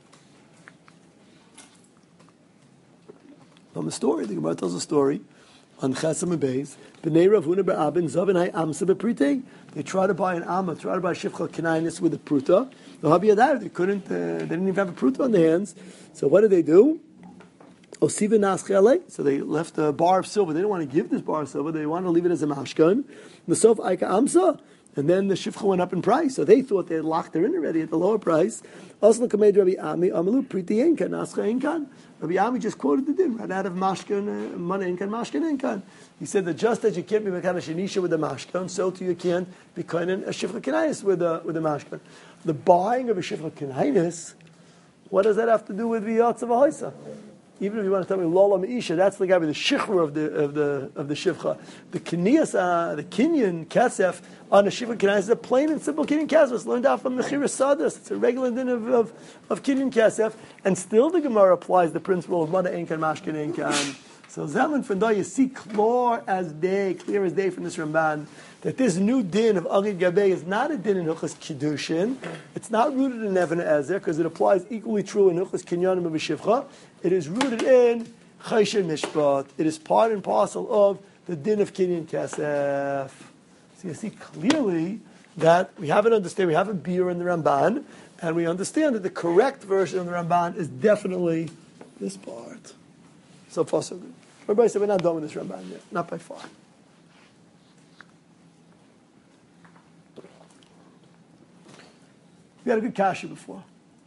From the story, the Gemara tells a story on Chesam Beis, Bnei Rav Huna Ba'abin Zavinai Amsa Beprite. They try to buy an Amma, try to buy Shifcha Kenainis with a Pruta. The Habiyadar, they couldn't, uh, they didn't even have a Pruta on their hands. So what did they do? Osiva Naschele. So they left a bar of silver. They didn't want to give this bar of silver. They wanted to leave it as a mashkan. Masof Aika Amsa. And then the Shifcha went up in price. So they thought they had locked her in already at the lower price. Also, Kamed Rabbi Ami, Amalu Priti Enkan, Nascha Enkan. Rabbi Ami just quoted the din right out of Mashkan, Mana Enkan, Mashkan Enkan. He said that just as you can't be Mekana Shanisha with a Mashkan, so too you can't be Kainan a Shifcha Kenainis with a, with a Mashkan. The buying of a Shifcha Kenainis, what does that have to do with V'yatz of a Hoisa? Even if you want to tell me Lola Meisha, that's the guy with the shichur of the of the of the shivcha. The kiniyas, uh, the kinyan kasef on the shivcha kinyan is a plain and simple kinyan kasef. It's learned out from the Mechira Sadas. It's a regular din of of, of kinyan kasef, and still the Gemara applies the principle of mana enkan mashkin enkan. So Zaman Fendah, you see clear as day, clear as day from this Ramban, that this new din of Agid Gabei is not a din in Hilchos Kiddushin. It's not rooted in Even Ezer, because it applies equally true in Hilchos Kinyanim and B'Shivcha. It is rooted in Chayshin Mishpat. It is part and parcel of the din of Kinyan Kesef. So you see clearly that we have an understand, we have a beer in the Ramban, and we understand that the correct version of the Ramban is definitely this part. So far, so good. Everybody said we're not done with this Ramban yet, not by far. We had a good kasha before.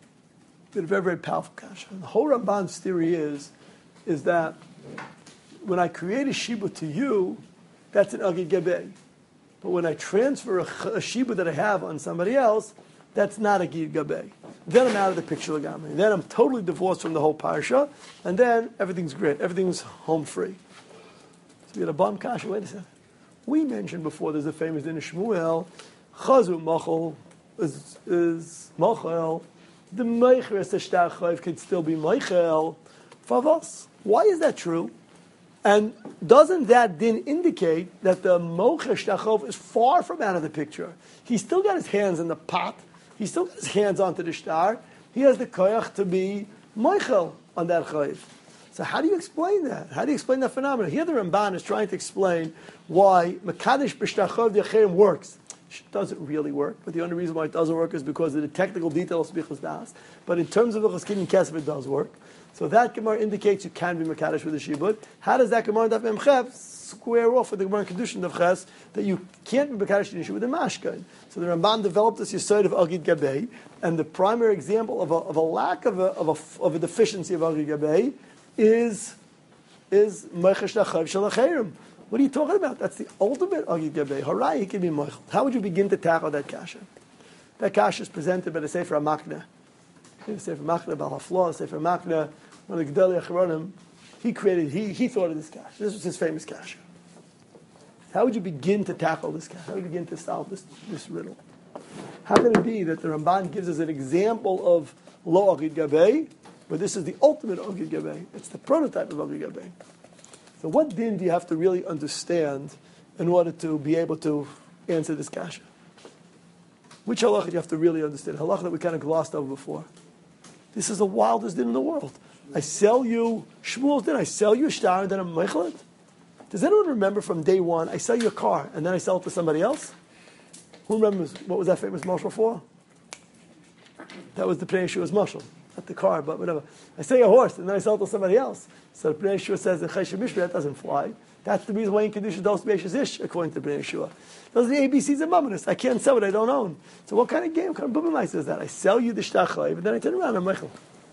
We had a very, very powerful kasha. And the whole Ramban's theory is, is that when I create a shiba to you, that's an agid gabei. But when I transfer a, a shiba that I have on somebody else, that's not a gid gabei. Then I'm out of the picture legami. Then I'm totally divorced from the whole parsha, and then everything's great. Everything's home free. So we had a bomb kasha. Wait a second. We mentioned before there's a famous din of Shmuel, Chazu Machal is, is Machal. The Meicher as the Shtar Chayv could still be Meichel Favos. Why is that true? And doesn't that din indicate that the Mocher Shtar Chayv is far from out of the picture? He's still got his hands in the pot. He's still got his hands onto the shtar. He has the koyach to be Meichel on that chayv. So how do you explain that? How do you explain that phenomenon? Here the Ramban is trying to explain why Mekadesh b'shtar chayv d'acherim works. It doesn't really work, but the only reason why it doesn't work is because of the technical details of Bichas Das. But in terms of Bichas Kinyan Kesef, it does work. So that Gemara indicates you can be Mekadesh with a shibud. How does that Gemara Daf Mem Ches square off with the Gemara Kedushin of Ches that you can't be Mekadesh with a mashkan? So the Ramban developed this Yesod of Agid Gabei, and the primary example of a, of a lack of a, of a, of a deficiency of Agid Gabei is is Meichesh Nachayv Shel Acherim. What are you talking about? That's the ultimate Agid Gabei. Harai, he can be Meichel. How would you begin to tackle that kasha? That kasha is presented by the Sefer HaMakna. The Sefer HaMakna, Baal HaFlah, Sefer HaMakna, one of the Gedolei Acharonim, he created, he, he thought of this kasha. This was his famous kasha. How would you begin to tackle this kasha? How would you begin to solve this, this riddle? How can it be that the Ramban gives us an example of Lo Agid Gabei, but this is the ultimate Agid Gabei? It's the prototype of Agid Gabei. So what din do you have to really understand in order to be able to answer this kasha? Which halacha do you have to really understand? Halacha that we kind of glossed over before. This is the wildest din in the world. I sell you Shmuel's din. I sell you a shtar and then I'm meichel it. Does anyone remember from day one? I sell you a car and then I sell it to somebody else. Who remembers what was that famous mashal for? That was the Pnei Yeshua's mashal, not the car, but whatever. I sell you a horse and then I sell it to somebody else. So the Pnei Yeshua says in Chesed Mishpah that doesn't fly. That's the reason why in Kedusha dos beishes ish, according to Pnei Yeshua. Those are the A B Cs of Mamonis. I can't sell what I don't own. So what kind of game, what kind of bubamais is that? I sell you the shtachai, and then I turn around and I'm meichel.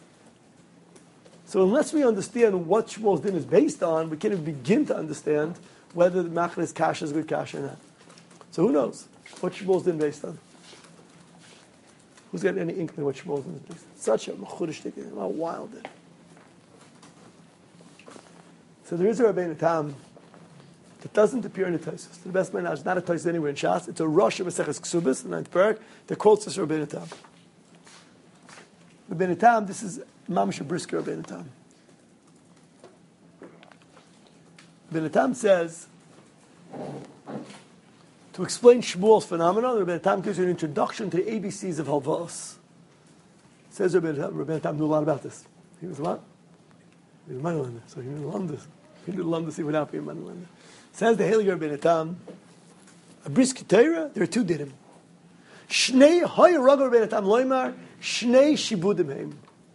So unless we understand what Shmuel's din is based on, we can't even begin to understand whether the Machlis kasha is good kasha or not. So who knows what Shmuel's din based on? Who's got any inkling what Shmuel's din is based on? Such a mechudesh tikkun, how wild it. So there is a Rabbeinu Tam that doesn't appear in the Tosfos. To the best of my knowledge, it's not a Tosfos anywhere in Shas. It's a Rosh of Maseches Ksubis, the ninth parak, that quotes this Rabbeinu Tam. Rabbeinu Tam, this is Mamash Brisker Rabbeinu Tam. Rabbeinu Tam says, to explain Shmuel's phenomenon, Rabbeinu Tam gives you an introduction to the A B Cs of Halvos. Says Rabbeinu Tam, Rabbeinu Tam knew a lot about this. He was what? He was Meichel, so he knew a lot of this. can do the Lamda see without being Mani Lamda. Says the Heilige Rabbeinu Tam, a bris ketera, there are two dinim. Shnei hoy raga Rabbeinu Tam loymar, shnei shibudim heim.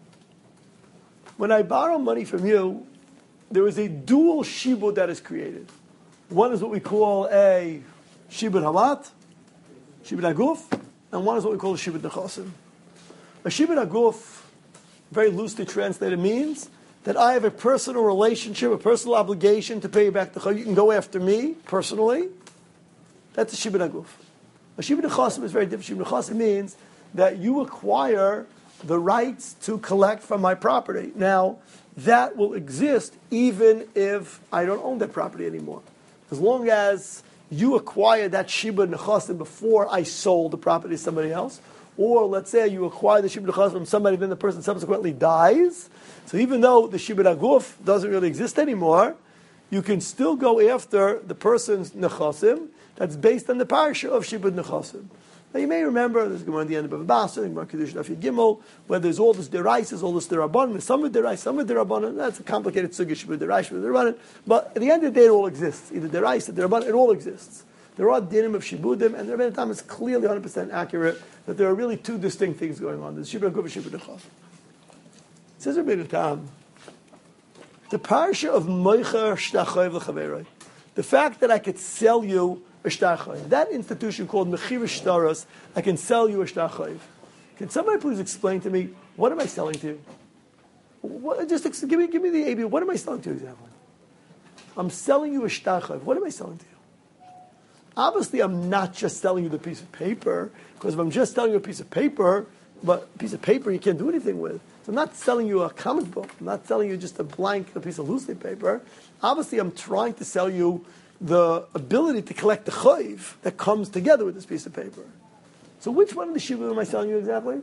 When I borrow money from you, there is a dual shibud that is created. One is what we call a shibud hamat, shibud aguf, and one is what we call a shibud nechasim. A shibud aguf, very loosely translated, means that I have a personal relationship, a personal obligation to pay you back the chayv. You can go after me personally. That's a shibud aguf. A shibud nechasim is very different. Shibud nechasim means that you acquire the rights to collect from my property. Now, that will exist even if I don't own that property anymore. As long as you acquire that shibud nechasim before I sold the property to somebody else, or let's say you acquire the shibud nechasim from somebody, then the person subsequently dies. So even though the shibud aguf doesn't really exist anymore, you can still go after the person's nechasim that's based on the parsha of shibud nechasim. Now you may remember, there's Gemara at the end of Bava Basra, Gemara Kiddush Daf Yud Gimel, where there's all this deraises, all this derabanan, some with derais, some with derabanan. That's a complicated sugya, shibud derais, shibud derabanan. But at the end of the day, it all exists. Either derais or derabanan, it all exists. There are dinim of shibudim, and the Rebbeinu Tam is clearly one hundred percent accurate that there are really two distinct things going on. There's shibud aguf and shibud nechaf. Says Rebbeinu Tam, the parsha of moicher shtachayv l'chaveroi, the fact that I could sell you a shtachayv, that institution called mechir shtaros, I can sell you a shtachayv. Can somebody please explain to me, what am I selling to you? What, just give me, give me the A B. What am I selling to you exactly? I'm selling you a shtachayv. What am I selling to you? Obviously, I'm not just selling you the piece of paper, because if I'm just selling you a piece of paper, but a piece of paper you can't do anything with. So I'm not selling you a comic book. I'm not selling you just a blank a piece of loose leaf paper. Obviously, I'm trying to sell you the ability to collect the chayv that comes together with this piece of paper. So which one of the shibud am I selling you exactly?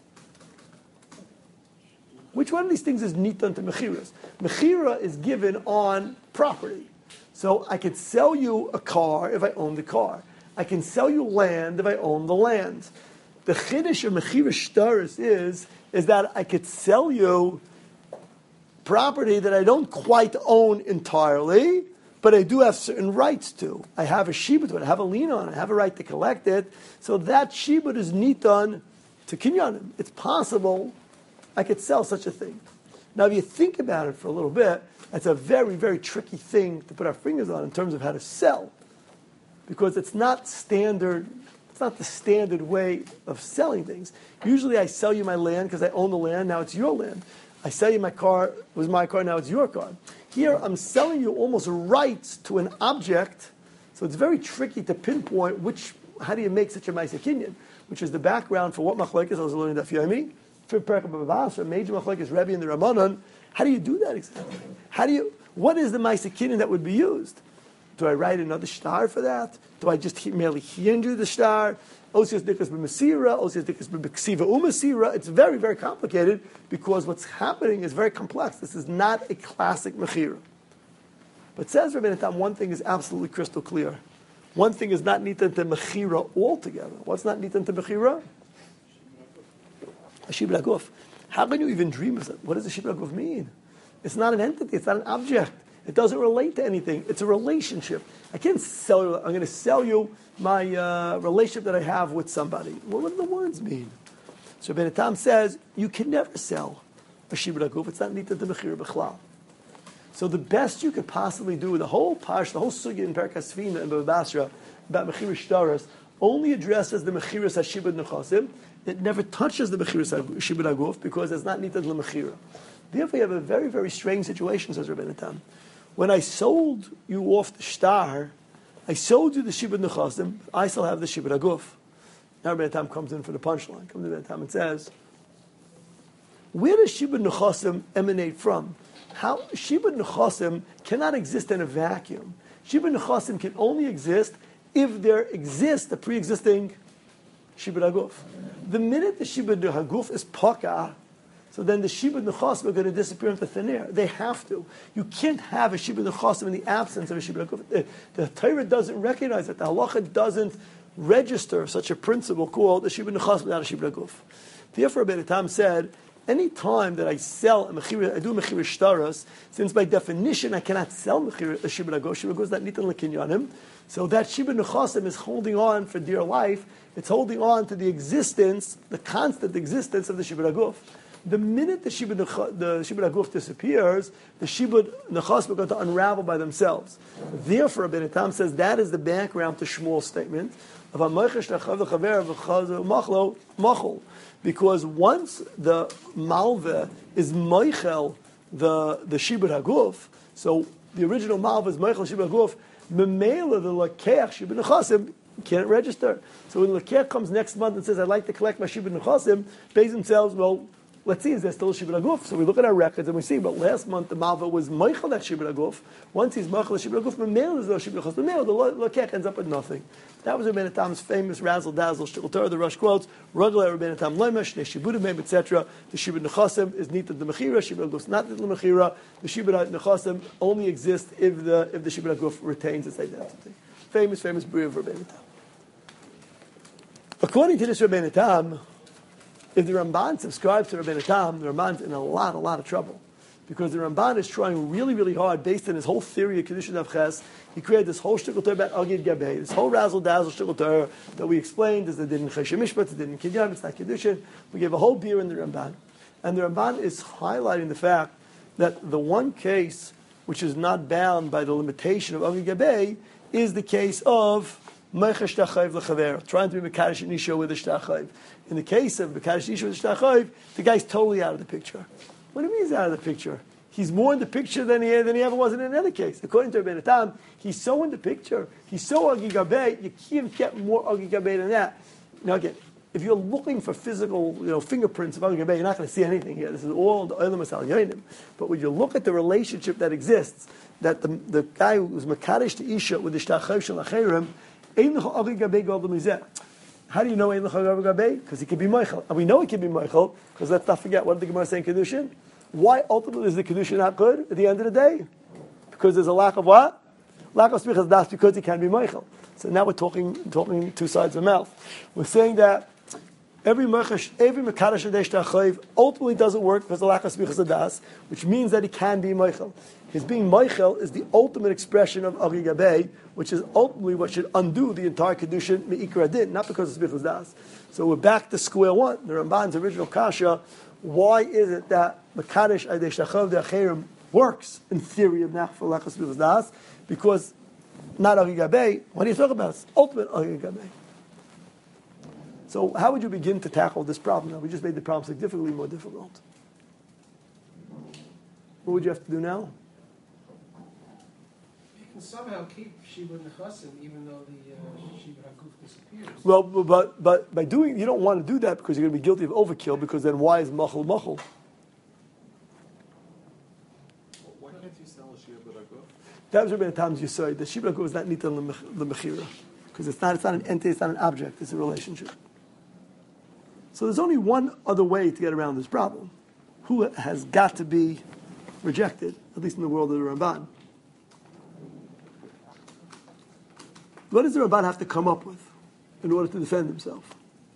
Which one of these things is nitan to mechiras? Mechira is given on property. So I could sell you a car if I own the car. I can sell you land if I own the land. The chiddush of mechira shtaris is, is that I could sell you property that I don't quite own entirely, but I do have certain rights to. I have a shibud to it, I have a lien on it, I have a right to collect it. So that shibud is nitan to kinyanim. It's possible I could sell such a thing. Now, if you think about it for a little bit, it's a very, very tricky thing to put our fingers on in terms of how to sell, because it's not standard. It's not the standard way of selling things. Usually, I sell you my land because I own the land. Now it's your land. I sell you my car. It was my car. Now it's your car. Here, I'm selling you almost rights to an object. So it's very tricky to pinpoint which. How do you make such a ma'aseh kinyan? Which is the background for what machlekes I was learning Daf Yomi. For Perek Bava Basra, major machlekes Rebbe and the Rabbanon. How do you do that exactly? How do you? What is the ma'aseh kinyan that would be used? Do I write another shtar for that? Do I just merely hinder the shtar? Osias dikas b'masira, osias dikas b'ksiva umasira. It's very, very complicated because what's happening is very complex. This is not a classic mechira. But says Rebbeinu Tam, one thing is absolutely crystal clear. One thing is not nitan to mechira altogether. What's not nitan to mechira? A shibud aguf. How can you even dream of that? What does a shibud aguf mean? It's not an entity. It's not an object. It doesn't relate to anything. It's a relationship. I can't sell you. I'm going to sell you my uh, relationship that I have with somebody. Well, what do the words mean? So Rebbeinu Tam says you can never sell a shibud aguf. It's not nitan to mechira b'chlal. So the best you could possibly do, the whole parsha, the whole sugya in Perek Hasfina and Bava Basra about mechira shtaros only addresses the mechiras hashibud nechasim. It never touches the mechiras shibud aguf because it's not nitan to mechira. Therefore, you have a very, very strange situation, says Rebbeinu Tam. When I sold you off the shtar, I sold you the shibud nechasim. I still have the shibud aguf. Now Rebbeinu Tam comes in for the punchline. Comes in Rebbeinu Tam and says, "Where does shibud nechasim emanate from? How shibud nechasim cannot exist in a vacuum. Shibud nechasim can only exist if there exists a pre-existing shibud aguf. The minute the shibud aguf is paka, so then the shibud nechasim are going to disappear into thin air. They have to. You can't have a shibud nechasim in the absence of a shibud aguf. The, the Torah doesn't recognize it. The halacha doesn't register such a principle called a shibud nechasim without a shibud aguf. Therefore, Rebbeinu Tam said, any time that I sell a mechira, I do mechira shtaras, since by definition I cannot sell mechira a shibud aguf, shibud aguf is not nitan lekinyanim, so that shibud nechasim is holding on for dear life. It's holding on to the existence, the constant existence of the shibud aguf. The minute the shibud the shibud aguf disappears, the shibud nechasim are going to unravel by themselves. Therefore, Rabbeinu Tam says that is the background to Shmuel's statement of a moichesh lechav lechaver v'chazu machlo machol. Because once the malva is moichel, the the shibud haguf, so the original malva is moichel shibud haguf, memela the lakeach shibud nechasim can't register. So when the lakeach comes next month and says, "I'd like to collect my shibud nechasim," pays themselves, well, let's see, is there still a shibud haguf? So we look at our records and we see, but last month the malva was moichel that shibud haguf. Once he's moichel the shibud haguf, memela is no shibud nechasim. Memela the lakeach ends up with nothing. That was Rabbeinu Tam's famous razzle dazzle shtickle Torah. The Rosh quotes, "Ragla Rabbeinu Tam lemesh ne shibudim meim et cetera." The shibud nechasim is nita the mechira. Shibud haguf is not the mechira. The shibud nechasim only exists if the if the shibud haguf retains its identity. Famous, famous bria of Rabbeinu Tam. According to this Rabbeinu Tam, if the Ramban subscribes to Rabbeinu Tam, the Ramban's in a lot, a lot of trouble. Because the Ramban is trying really, really hard, based on his whole theory of Kedushin of Ches. He created this whole shtickle Torah about Agid Gabei, this whole razzle dazzle shtickle Torah that we explained is the din Cheshem Mishpat, the din Kinyan, it's not Kedushin. We gave a whole beer in the Ramban. And the Ramban is highlighting the fact that the one case which is not bound by the limitation of Agid Gabei is the case of Meichesh Tachayv Lechaver, trying to be Mekadosh Nisha with a Shtachayv. In the case of Mekadosh Nisha with a Shtachayv, the guy's totally out of the picture. What do you mean he's out of the picture? He's more in the picture than he than he ever was in another case. According to Rabbeinu Tam, he's so in the picture. He's so Agi Gabei, you can't get more Agi Gabei than that. Now again, if you're looking for physical, you know, fingerprints of Agi Gabei, you're not going to see anything here. This is all the Olam Asal Yonim. But when you look at the relationship that exists, that the, the guy who was Makadosh to Isha with the Shtachayv Shel Acherim, Ein L'cha Agi Gabei Gadol Mizeh. How do you know Ein L'cha Agi Gabei? Because he can be Meichel. And we know he can be Meichel, because let's not forget, what did the Gemara say in Kedushin? Why ultimately is the Kedushin not good at the end of the day? Because there's a lack of what? Lack of smichas das, because he can be Meichel. So now we're talking talking two sides of the mouth. We're saying that every Mekadosh, every Mekadosh Hadesh Ta'achayv ultimately doesn't work because of the lack of smichas das, which means that he can be Meichel. His being Meichel is the ultimate expression of Agi Gabei, which is ultimately what should undo the entire Kedushin Me'ikra Din, not because of smichas das. So we're back to square one. The Ramban's original kasha. Why is it that Mekadosh Hadesh Ta'achayv De'acherim works in theory of Nachfal Lachas Smichas Das? Because not Agi Gabei. What are you talking about? It's ultimate Agi Gabei. So how would you begin to tackle this problem now? We just made the problem significantly more difficult. What would you have to do now? You can somehow keep Shibud Nechasim even though the uh, Shibud Haguf disappears. Well, but but by doing, you don't want to do that because you're going to be guilty of overkill. Because then why is machal machal? Why can't you sell a Shibud Haguf? That was Rabbeinu Tam's Yesod. The Shibud Haguf is not nita l'mechira because it's not it's not an entity, it's not an object, it's a relationship. So there's only one other way to get around this problem. Who has got to be rejected, at least in the world of the Ramban? What does the Ramban have to come up with in order to defend himself?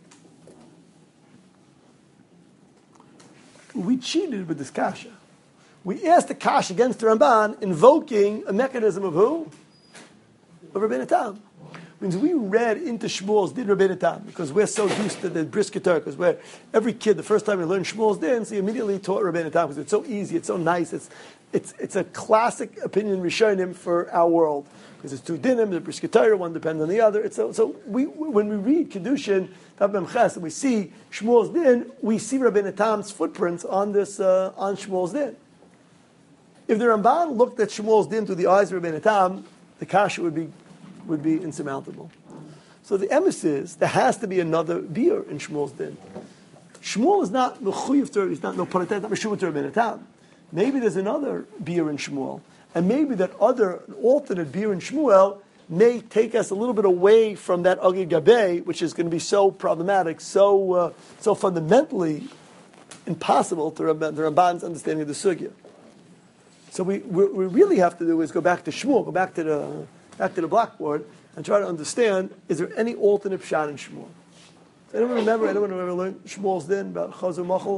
We cheated with this kasha. We asked the kasha against the Ramban, invoking a mechanism of who? Of Rabbeinu Tam. Means we read into Shmuel's Din Rabbeinu Tam because we're so used to the brisket Torah, because we're every kid the first time we learn Shmuel's Din, so you immediately taught Rabbeinu Tam because it's so easy, it's so nice, it's it's it's a classic opinion Rishonim for our world because it's two dinim, the brisket Torah, one depends on the other. It's so so we when we read Kedushin Tav Mem Ches and we see Shmuel's Din, we see Rabbeinu Tam's footprints on this uh, on Shmuel's Din. If the Ramban looked at Shmuel's Din through the eyes of Rabbeinu Tam, the kasha would be would be insurmountable. So the emes is, there has to be another beer in Shmuel's Din. Shmuel is not mechuyev Torah, he's not no paritet, not meshuvat Torah Rabbeinu Tam. Maybe there's another beer in Shmuel. And maybe that other, alternate beer in Shmuel may take us a little bit away from that Agi Gabei, which is going to be so problematic, so uh, so fundamentally impossible to the Ramban's understanding of the sugya. So we, we we really have to do is go back to Shmuel, go back to the back to the blackboard, and try to understand, is there any alternate pshat in Shmuel? Does anyone remember, anyone who ever learned Shmuel's Din about Chazar Machal?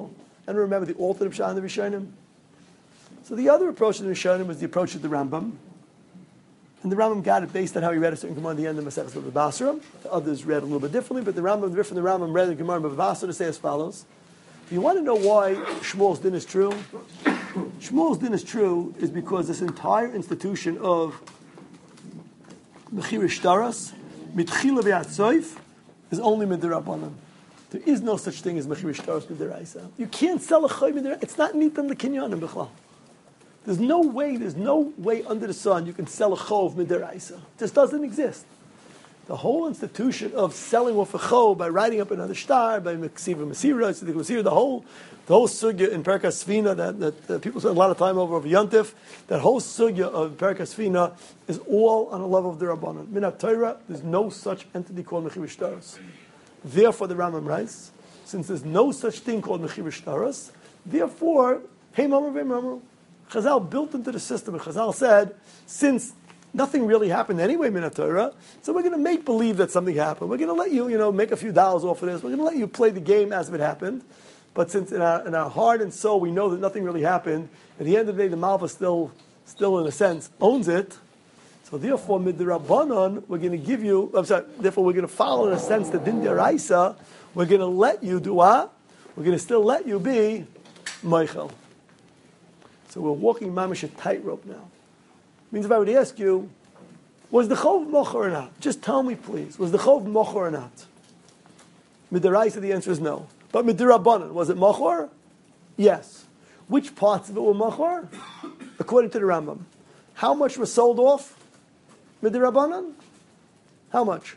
And remember the alternate Pshat in the Rishonim? So the other approach in the Rishonim was the approach of the Rambam. And the Rambam got it based on how he read a certain Gemara at the end of Maseches Bava Basra. The others read a little bit differently, but the Rambam, from the Rambam, read the Gemara in Bava Basra to say as follows. If you want to know why Shmuel's din is true, Shmuel's din is true is because this entire institution of Mechir Ishtaras, Mitchila V'Atzoif, is only Midirabbanan. There is no such thing as Mechir Ishtaras Midiraisa. You can't sell a Choy Midiraisa. It's not Nitan L'Kinyanim B'chlal. There's no way, there's no way under the sun you can sell a chov midiraisa. It just doesn't exist. The whole institution of selling off a chov by writing up another star, by Meksiva Masira, Masira, the whole, the whole sugya in Perkas Sfina that, that, that people spend a lot of time over over Yontif, that whole sugya of Perkas Sfina is all on a level of the Rabbanan. Minat Torah, there's no such entity called Mechir Shtaros. Therefore, the Rambam writes, since there's no such thing called Mechir Shtaros, therefore, hey Mamru, hey Mamru. Chazal built into the system, and Chazal said, since nothing really happened anyway, Minat Torah, so we're going to make believe that something happened. We're going to let you, you know, make a few dollars off of this. We're going to let you play the game as if it happened. But since in our, in our heart and soul we know that nothing really happened, at the end of the day the Malva still, still in a sense, owns it. So therefore, Midrabbanon, we're going to give you, I'm sorry, therefore we're going to follow in a sense the Din Deraisa, we're going to let you do what? We're going to still let you be Meichel. So we're walking mamish a tightrope now. Means if I would ask you, was the chov mocher or not? Just tell me, please. Was the chov mocher or not? Midiraisa, the answer is no. But midirabanan, was it mocher? Yes. Which parts of it were mocher? According to the Rambam. How much was sold off? Midirabanan? How much?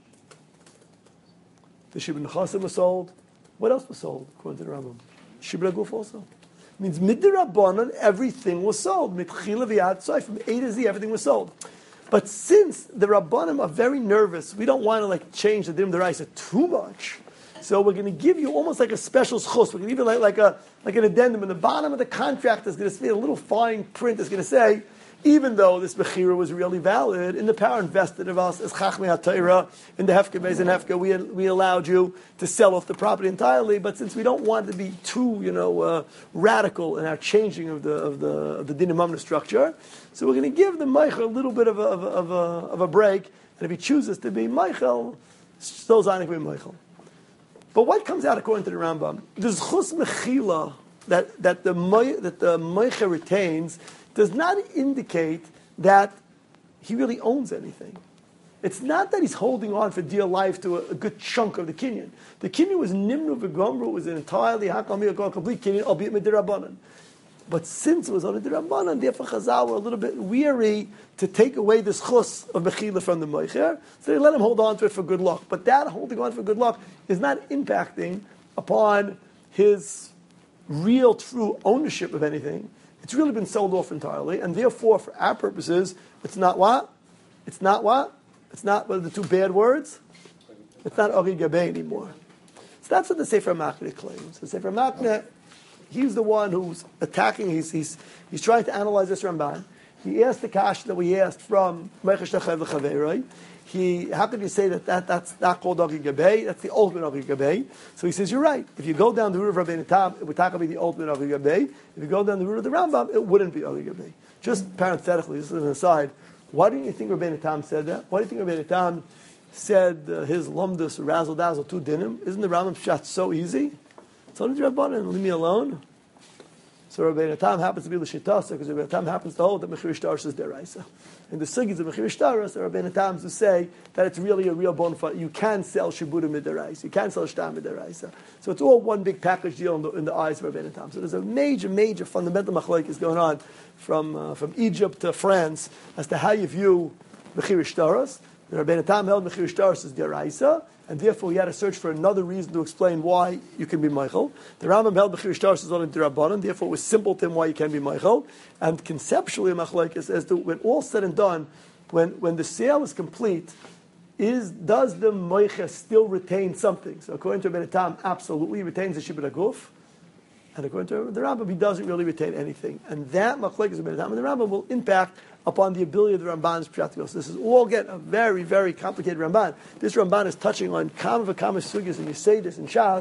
The Shibud Nechasim was sold. What else was sold, according to the Rambam? Shibud Aguf also. Means midrabanan, everything was sold. Mitchila v'yad tzayf, from A to Z, everything was sold. But since the Rabbanim are very nervous, we don't want to like change the Din D'Oraisa too much. So we're going to give you almost like a special schus. We're going to give you like, like a like an addendum. In the bottom of the contract is going to be a little fine print that's going to say, even though this Bechira was really valid, in the power invested of us as Chachmei HaTorah, in the Hefka Beis and Hefka, we, we allowed you to sell off the property entirely, but since we don't want to be too, you know, uh, radical in our changing of the of the, of the Din Mamna structure, so we're going to give the Meichel a little bit of a, of a, of a, of a break, and if he chooses to be Meichel, so Zanik be Meichel. But what comes out according to the Rambam? The Zchus Mechila that, that the that the Meichel retains does not indicate that he really owns anything. It's not that he's holding on for dear life to a, a good chunk of the Kinyan. The Kinyan was Nimnu V'Gomru, was an entirely Hakam complete Kinyan, albeit Midirabanan. But since it was on a Dirabanan, therefore Chazal were a little bit weary to take away this chus of Mechila from the Meicher, so they let him hold on to it for good luck. But that holding on for good luck is not impacting upon his real, true ownership of anything. It's really been sold off entirely, and therefore, for our purposes, it's not what? It's not what? It's not what are the two bad words? It's not Ari Gabay anymore. So that's what the Sefer Machne claims. The Sefer Machne, he's the one who's attacking, he's, he's, he's trying to analyze this Ramban. He asked the kash that we asked from Meichesh Techev L'Chaveroi. He, how could you say that, that that's not called Ari Gabay? That's the ultimate Ari Gabay. So he says, you're right. If you go down the route of Rabbeinu Tam, it would talk about the ultimate Ari Gabay. If you go down the route of the Rambam, it wouldn't be Ari Gabay. Just parenthetically, just as an aside, why do you think Rabbeinu Tam said that? Why do you think Rabbeinu Tam said uh, his lumdus, razzle dazzle, two dinim? Isn't the Rambam shot so easy? It's only the Rabbanan, leave me alone. So Rabbeinu Tam happens to be l'shitasa because Rabbeinu Tam happens to hold that Mechir Shtaros is deraisa. And the sugis of Mechir Shtaros, there are Rabbeinu Tams who say that it's really a real bona fide. You can sell shiburim mideraisa. You can sell shtam mideraisa. So it's all one big package deal in the, in the eyes of Rabbeinu Tam. So there's a major, major fundamental machlokes going on from uh, from Egypt to France as to how you view Mechir Shtaros. The Rabbeinu Tam held Mechir Shtaros is deraisa, and therefore he had to search for another reason to explain why you can be Meichel. The Rambam held Mechir Shtaros is only D'Rabbanan, therefore it was simple to him why you can be Meichel. And conceptually, Machlokes, as to when all said and done, when, when the sale is complete, is does the Meicher still retain something? So according to Rabbeinu Tam, absolutely, he retains the Shibud Aguf. And according to the Rambam, he doesn't really retain anything. And that Machlokes of Rabbeinu Tam and the Rambam will impact upon the ability of the Ramban's Pshat. So this is all, again, a very, very complicated Ramban. This Ramban is touching on Kama V'Kama Sugyas and Yesodis and Shas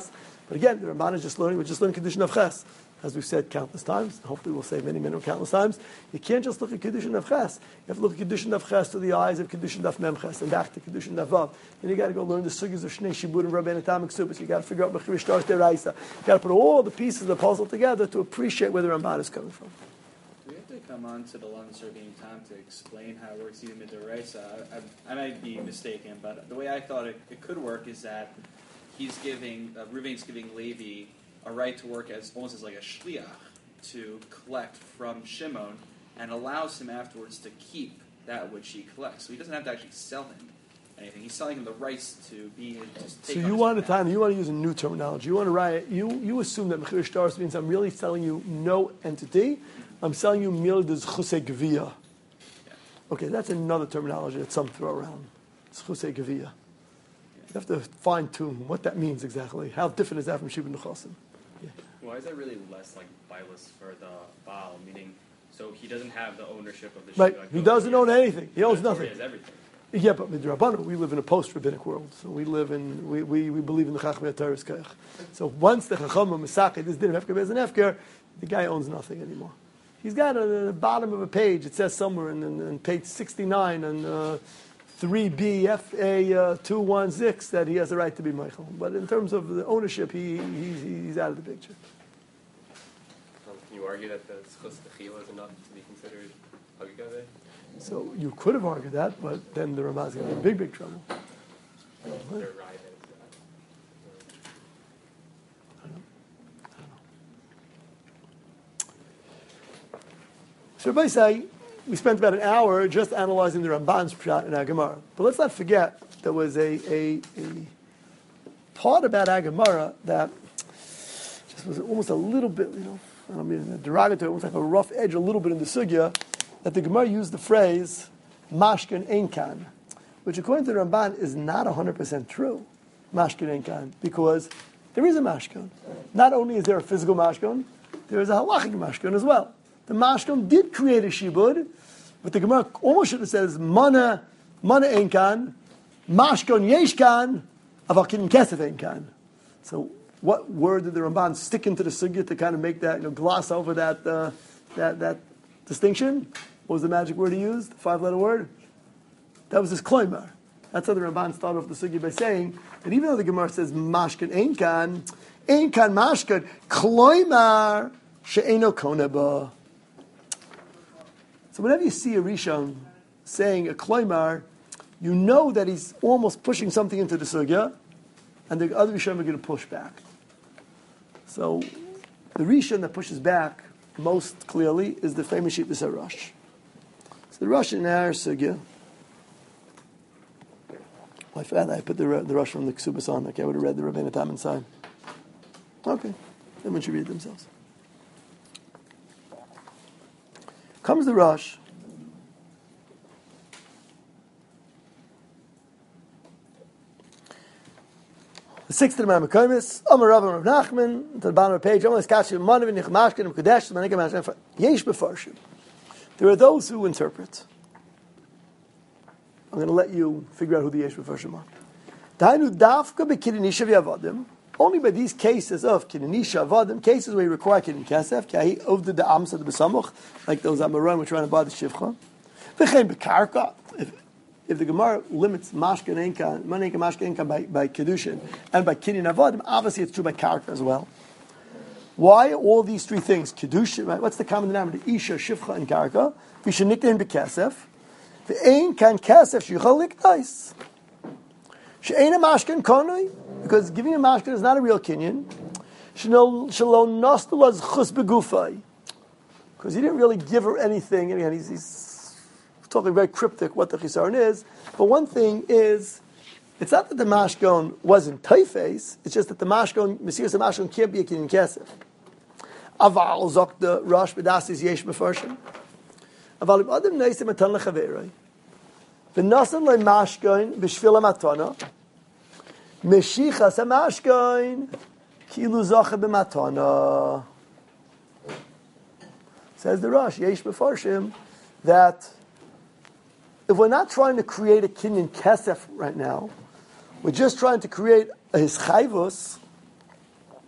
But again, the Ramban is just learning, we're just learning Kiddushin of Ches. As we've said countless times, hopefully we'll say many, many countless times, you can't just look at Kiddushin of Ches. You have to look at Kiddushin of Ches through the eyes of Kiddushin of Mem Ches and back to Kiddushin of Vav. And you got to go learn the sugyas of Shnei Shibud and Rabbeinu Tam Ksubas. You got to figure out Mechir Shtar Deraisa. You got to put all the pieces of the puzzle together to appreciate where the Ramban is coming from. Do we have to come on to the London Serbian time to explain how it works even midoraisa? I, I, I might be mistaken, but the way I thought it, it could work is that he's giving, uh, Reuven's giving Levi a right to work as almost as like a shliach to collect from Shimon and allows him afterwards to keep that which he collects. So he doesn't have to actually sell him anything. He's selling him the rights to be just take So on you his want to behalf. time, you want to use a new terminology. You want to write, you, you assume that Mechir Shtaros means I'm really selling you no entity. I'm selling you merely the Zchusei Geviyah. Okay, that's another terminology that some throw around. Zchusei Geviyah. You have to fine tune what that means exactly. How different is that from Shibud Nechasim? Yeah. Why is that really less like bilus for the Baal? Meaning, so he doesn't have the ownership of the Right, Shiva he goat, doesn't own has- anything. He owns the Torah nothing. has everything. Yeah, but with Rabbanan, we live in a post-rabbinic world. So we live in, we, we, we believe in the Chachmei HaTorah Kach. So once the Chacham Misakeh, this din of Hefker Bez and Hefker, the guy owns nothing anymore. He's got at the bottom of a page, it says somewhere in, in, in page sixty-nine and uh, three B F A uh, two one six that he has the right to be Michael. But in terms of the ownership, he, he he's out of the picture. Um, can you argue that the Zchus Techila is enough to be considered Hagigaveh? So you could have argued that, but then the Ramah is going to be in big, big trouble. Their ride is So everybody say, we spent about an hour just analyzing the Ramban's Pshat in Agamara. But let's not forget, there was a, a, a part about Agamara that just was almost a little bit, you know, I don't mean in a derogatory, almost like a rough edge a little bit in the Sugya, that the Gemara used the phrase, Mashkin Einkan, which according to the Ramban is not one hundred percent true, Mashkin Einkan, because there is a Mashkin. Not only is there a physical Mashkin, there is a halachic Mashkin as well. The Mashkin did create a Shibud, but the Gemara almost should have said, Mana, Mana Einkan, Mashkin Yeshkan, Avakin Kesef Einkan. So what word did the Ramban stick into the Sugya to kind of make that, you know, gloss over that, uh, that, that distinction? What was the magic word he used? The five-letter word? That was his kloimer. That's how the Ramban started off the Sugya by saying that even though the Gemara says Mashkin Einkan, Einkan Mashkin, kloimer she'eno koneba. So whenever you see a Rishon saying a kloimer, you know that he's almost pushing something into the Sugya, and the other Rishon are going to push back. So the Rishon that pushes back most clearly is the famous Shittas HaRosh. So the Rosh in our Sugya, I forgot I put the, the Rosh from the Ksubas on. Okay, I would have read the Rabbeinu Tam inside. Okay, everyone should read it themselves. Comes the Rosh. The sixth of the Mamakomis, Amar Rav Rav Nachman, to the bottom of the page, almost Kashi Manav and Nichmashkin and Kadesh, the Manikam Hashem, Yesh Befarshim. There are those who interpret. I'm going to let you figure out who the Yesh Befarshim are. Dainu Dafka Bekidinisha V'Avadim, only by these cases of Kidinisha Avadim, cases where you require Kidin Kesef, Kahi Ovda the Amsa the Besamuch, like those Amaran which are trying to buy the Shivcha. V'chein Bekarka, if If the Gemara limits mashkin enkan, manenka mashkin enkan by, by kedushin and by kinyan avodim, obviously it's true by character as well. Why all these three things? Kedushin, right? What's the common denominator? Isha, shivcha, and karka. Vishanikten bekesef. The ein kan kesef shichal liktais. She'ena mashkin konoi, because giving a mashkin is not a real kinyan. Shalom nostul az chus begufay, because he didn't really give her anything. Again, he's. he's talking very cryptic what the chisaron is, but one thing is, it's not that the mashkon wasn't taifes, it's just that the mashkon, Mesiras the mashkon can't be a kinyan kesef. Aval zok the Rosh B'dasis yesh befarshim. Aval im adam neisim atan lechaverei. V'nasan le mashkon b'shvil matana. Meshichas ha-mashkon kilu zocha b'matana. Says the Rosh, yesh befarshim, that if we're not trying to create a kinyan kesef right now, we're just trying to create a hischayvus,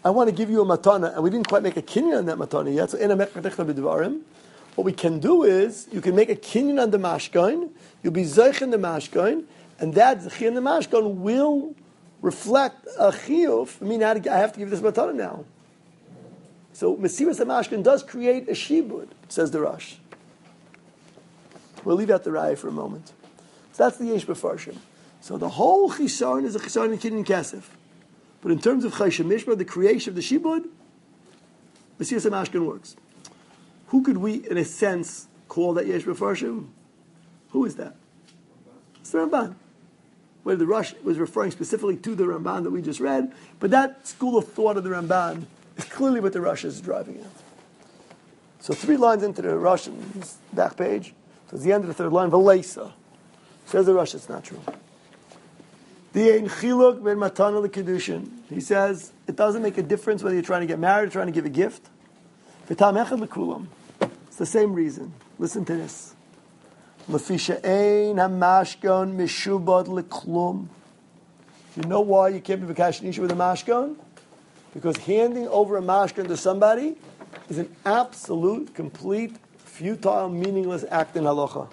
I want to give you a matana, and we didn't quite make a kinyan on that matana yet. So ena mechadechna b'dvarim. What we can do is you can make a kinyan on the mashkain. You'll be zeich in the mashkain, and that zeich in the mashkain will reflect a chiyuv. I mean, I have to give this matana now. So Mesiras HaMashkin does create a shibud, says the Rosh. We'll leave out the Raya for a moment. So that's the Yesh B'Farshim. So the whole Chisaron is a Chisaron in Kinyan Kesef. But in terms of Chayshim Mishma, the creation of the shibud, Mesiras HaMashkin works. Who could we, in a sense, call that Yesh B'Farshim? Who is that? It's the Ramban. Where the Rosh was referring specifically to the Ramban that we just read, but that school of thought of the Ramban is clearly what the Rosh is driving at. So three lines into the Rosh, back page, so it's the end of the third line, V'leisa. Says the Rosh, it's not true. Ein chiluk ben matana l'kedushin. He says, it doesn't make a difference whether you're trying to get married or trying to give a gift. V'tam echad l'kulam. It's the same reason. Listen to this. L'fisha ein hamashkon mishubad l'klum. You know why you can't be v'kash nisha with a mashkon? Because handing over a mashkan to somebody is an absolute, complete, futile, meaningless act in halacha.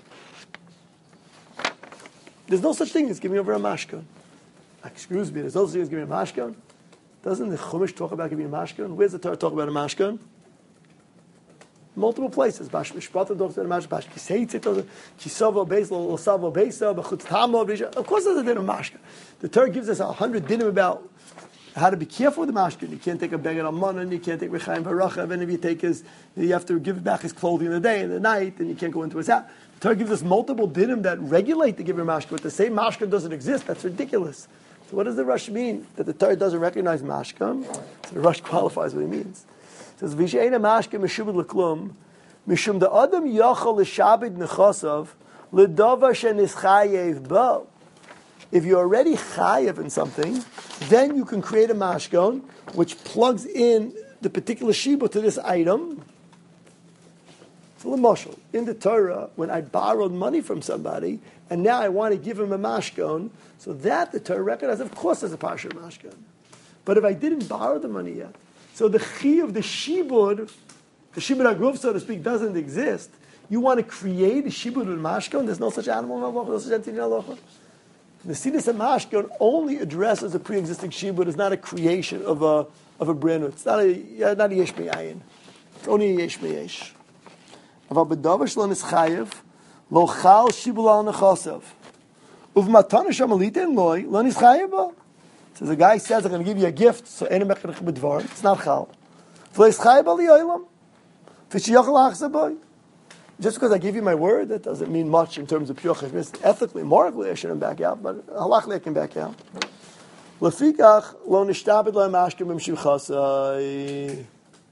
There's no such thing as giving over a mashkan. Excuse me, there's no such thing as giving a mashkan. Doesn't the Chumash talk about giving a mashkan? Where's the Torah talk about a mashkan? Multiple places. Bash Mishpatim talks about a mashkan. Bash Kiseitze talks about Kisavo Beis, Losavo Beisa, Bechutz Tamo. Of course there's a din of mashkan. The Torah gives us a hundred dinim about how to be careful with the mashkin. You can't take a beged almanan, you can't take rechaim v'rachav, and if you take his, you have to give back his clothing in the day and the night, and you can't go into his house. The Torah gives us multiple dinim that regulate the giver mashkin, but the same mashkin doesn't exist. That's ridiculous. So what does the Rosh mean? That the Torah doesn't recognize mashkin? So the Rosh qualifies what he means. It says, V'she'ena mashkin meshubad l'klum, mishum da adam yachal l'shabed nechasav, l'davar she'nischayev bo. If you're already chayev in something, then you can create a mashkon which plugs in the particular shiba to this item. So, l'moshel, in the Torah, when I borrowed money from somebody, and now I want to give him a mashkon, so that the Torah recognizes, of course, there's a parsha mashkon. But if I didn't borrow the money yet, so the chi of the shibud, the shibud agruf, so to speak, doesn't exist. You want to create a shibud with mashkon? There's no such animal in halacha, no such entity in halacha. The Siddur HaMashkon only addresses a pre-existing shibud. It's not a creation of a of a brand new. It's not a not a yesh me'ayin. It's only a yesh me'yesh. Aval b'davar shelo nischayev lo chal shibud al nechasav uv'matana shamaliten loy lo nischayev bo. So the guy says, "I'm going to give you a gift." So ena mechanech b'dvar. It's not chal. V'lo nischayev al yoylam v'shiyachal achzav boy. Just because I give you my word, that doesn't mean much in terms of pure cheshbon. Ethically, morally, I shouldn't back out, but halachically I can back out. Lefikach lo nishtabed lo mashkim b'mshivchasai.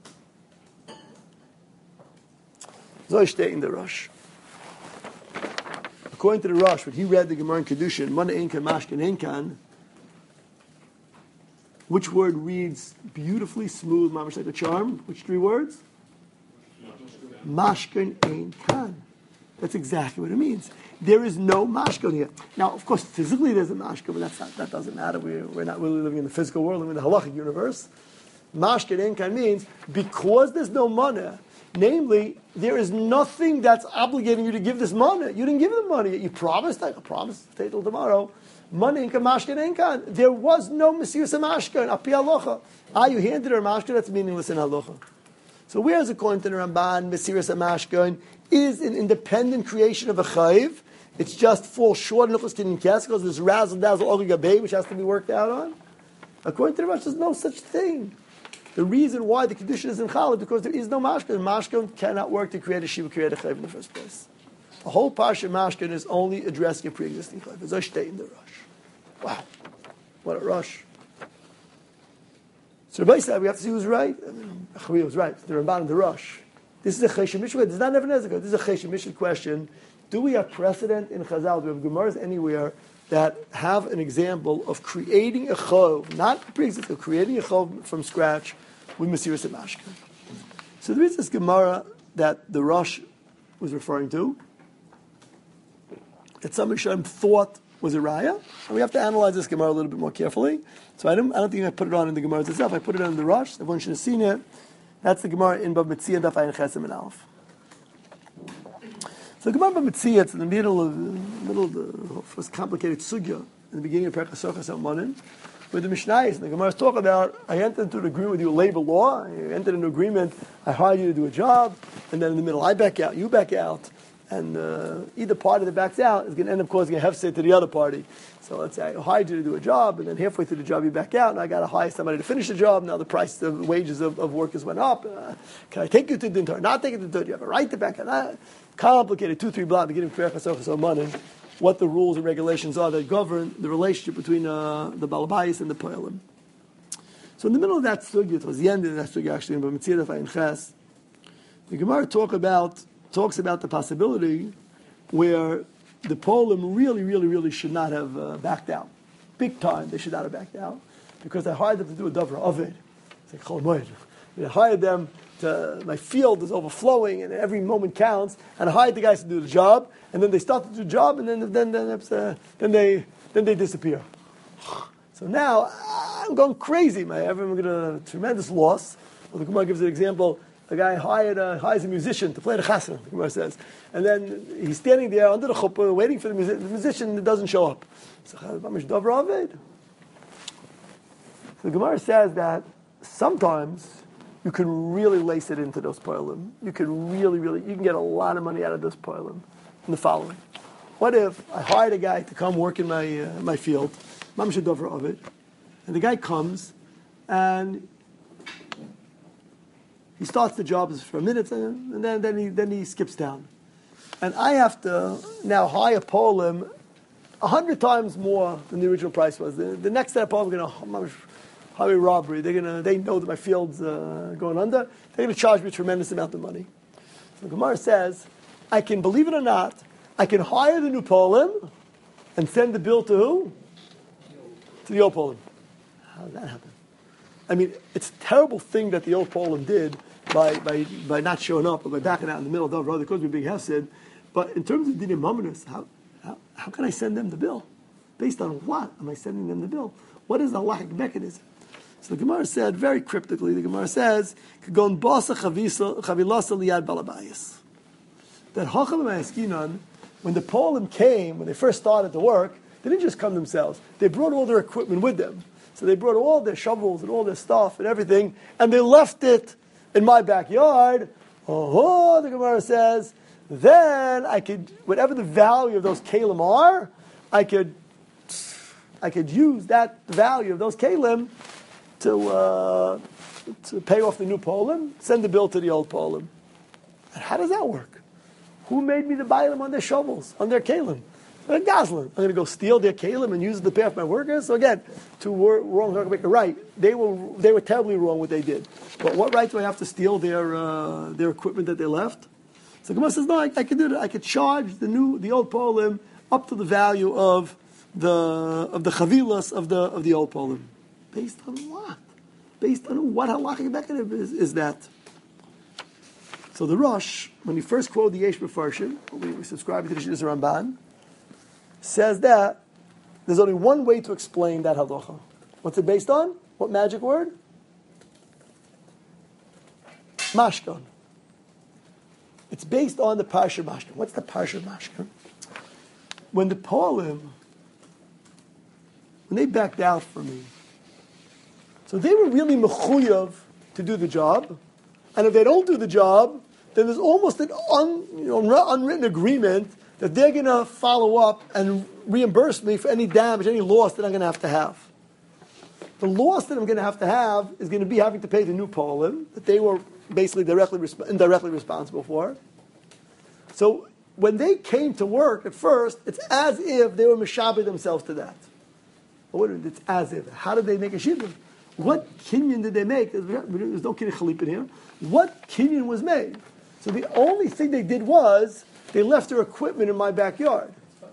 So I stay in the Rosh. According to the Rosh, when he read the Gemara in Kedushin, Mana Einkan Mashkin Einkan, which word reads beautifully, smooth, mamash like a charm? Which three words? Mashkan ein kan. That's exactly what it means. There is no mashkan here. Now, of course, physically there's a mashkan, but that's not, that doesn't matter. We're, we're not really living in the physical world, we're in the halachic universe. Mashkan ein kan means because there's no money, namely, there is nothing that's obligating you to give this money. You didn't give them money. You promised, like a promise, stay till tomorrow. Money in mashkan ein kan. There was no mesiras mashkan, api halacha. Ah, you handed her a mashkan, that's meaningless in halacha. So whereas according to the Ramban, Mesiras HaMashkon is an independent creation of a chayiv. It's just falls short of Nuchas Kinyan Kesef because there's razzle dazzle ogli gabei which has to be worked out on. According to the Rosh, there's no such thing. The reason why the condition is in chal is because there is no mashkon. Mashkon cannot work to create a shiva, create a chayiv in the first place. The whole parsha mashkon is only addressing a pre-existing chayiv. As I state in the Rosh. Wow, what a Rosh. So Rabbi said we have to see who's right. I mean, Achri was right. The Ramban and the Rosh. This is a Cheshim Mishra. This is not Nebuchadnezzar. This is a Cheshim Mishra question. Do we have precedent in Chazal? Do we have Gemaras anywhere that have an example of creating a chov, not pre-existing, creating a chov from scratch with Mesiras HaMashkon? So there is this Gemara that the Rosh was referring to, that some Rishonim thought was a raya. And we have to analyze this Gemara a little bit more carefully. So I don't, I don't think I put it on in the Gemara itself. I put it on the Rosh. Everyone should have seen it. That's the Gemara in Bab Metzia Daf Ayin Chesem and Aleph. So the Gemara Bab Metzia, it's in the middle of the middle of the first complicated sugya in the beginning of Perek HaSochas HaManin, where the Mishnayos and the Gemara talk about, I entered into an agreement with you, labor law. I entered into an agreement. I hired you to do a job, and then in the middle I back out, you back out. And uh, either party that backs out is going to end up causing a hefsed to the other party. So let's say I hired you to do a job, and then halfway through the job you back out, and I got to hire somebody to finish the job. Now the price, the wages of, of workers went up. Uh, can I take you to the dinner? Not take you to the dinner. You have a right to back out. Uh, complicated, two, three blocks, beginning of Perek money. What the rules and regulations are that govern the relationship between uh, the Balabayas and the Poelim. So in the middle of that sugya, it was the end of that sugya actually, in Bamitzir Ayin Ches, the Gemara talk about talks about the possibility where the Polim really, really, really should not have uh, backed out. Big time, they should not have backed out. Because I hired them to do a Davra Ovid. It's like Chol Moed. I hired them to, my field is overflowing and every moment counts, and I hired the guys to do the job, and then they start to do the job, and then then then, uh, then they then they disappear. So now I'm going crazy, man. I'm going to a tremendous loss. Well, the Gemara gives an example. The guy hired a, hires a musician to play the chasna, the Gemara says. And then he's standing there under the chuppah, waiting for the, music, the musician that doesn't show up. So the Gemara says that sometimes you can really lace it into those poelim. You can really, really, you can get a lot of money out of those poelim in the following. What if I hired a guy to come work in my uh, my field, Mamish Dover Ovid, and the guy comes and he starts the job for a minute, and then, then, he, then he skips down. And I have to now hire Polim a hundred times more than the original price was. The, the next set of Polim are going to hire robbery. They're going to, they know that my field's uh, going under. They're going to charge me a tremendous amount of money. So Gemara says, I can, believe it or not, I can hire the new Polim and send the bill to who? To the old Polim. How did that happen? I mean, it's a terrible thing that the old Polim did by, by by not showing up or by backing out in the middle of the road. It could be big hefsid. But in terms of dinim mamonos, how, how how can I send them the bill? Based on what am I sending them the bill? What is the halachic mechanism? So the Gemara said very cryptically. The Gemara says, "Kagon basa chavilasa liyad balabayis." That hacham ma'askinan, when the Polim came, when they first started to work, they didn't just come themselves. They brought all their equipment with them. So they brought all their shovels and all their stuff and everything, and they left it in my backyard. Oh, the Gemara says, then I could, whatever the value of those kalim are, I could, I could use that value of those kalim to uh, to pay off the new Polim, send the bill to the old Polim. And how does that work? Who made me to buy them on their shovels, on their kalim? A Goslin. I'm going to go steal their kalim and use it to pay off my workers. So again, two wrongs are going to make a right. They were they were terribly wrong what they did. But what right do I have to steal their uh, their equipment that they left? So Gemara says, no, I, I can do that. I could charge the new the old polim up to the value of the of the chavilas of the of the old polim. Based on what? Based on what halachic mechanism is, is that? So the Rosh, when he first quoted the Yesh B'Farshim, we, we subscribe to the Shidduch Ramban, says that there's only one way to explain that halacha. What's it based on? What magic word? Mashkan. It's based on the Parsha Mashkan. What's the Parsha Mashkan? When the Polim, when they backed out from me, so they were really mechuyav to do the job, and if they don't do the job, then there's almost an un, you know, unwritten agreement that they're going to follow up and reimburse me for any damage, any loss that I'm going to have to have. The loss that I'm going to have to have is going to be having to pay the new Polim that they were basically directly, indirectly responsible for. So when they came to work at first, it's as if they were mishabed themselves to that. But what, it's as if. How did they make a shibud? What kinyan did they make? There's no kinyan chalip in here. What kinyan was made? So the only thing they did was they left their equipment in my backyard.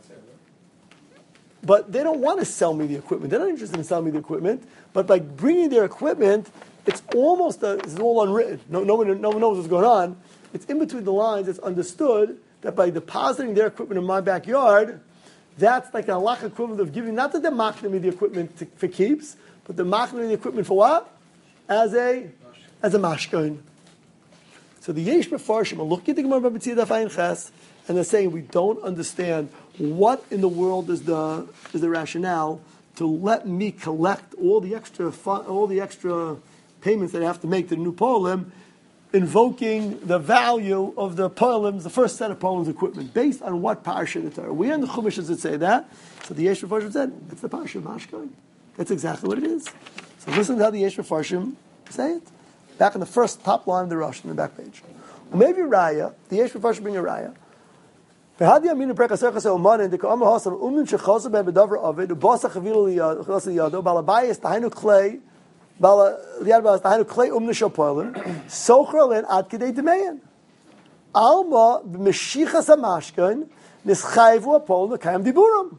But they don't want to sell me the equipment. They're not interested in selling me the equipment. But by bringing their equipment, it's almost a, it's all unwritten. No, no, one, no one knows what's going on. It's in between the lines. It's understood that by depositing their equipment in my backyard, That's like an halakha equivalent of giving, not that they're machning me the equipment to, for keeps, but they're machning me the equipment for what? As a, as a mashkon. So the Yesh Mefarshim are looking at the Gemara B'Tziah Daf Ayin Ches, and they're saying we don't understand what in the world is the is the rationale to let me collect all the extra fun, all the extra payments that I have to make to the new polim, invoking the value of the poems, the first set of poems equipment, based on what parsha in the Torah. Where in the Chumash that say that? So the Yesh Mefarshim said it's the parsha of Mashkon. That's exactly what it is. So listen to how the Yesh Mefarshim say it. Back in the first top line of the Rosh, in the back page. Well, maybe Raya, the Yesh Mefarshim bring a Raya. V'hadi amin prekasech hasel umanin dekam hasan umin shechasa ben bedavar avid ubasa chavil liyado liyado balabayis tahinu clay bala liyado tahinu clay umna shapolim socher len ad kedei demeyan alma b'meshichas hamashkan nischayvu apol nekayim diburam.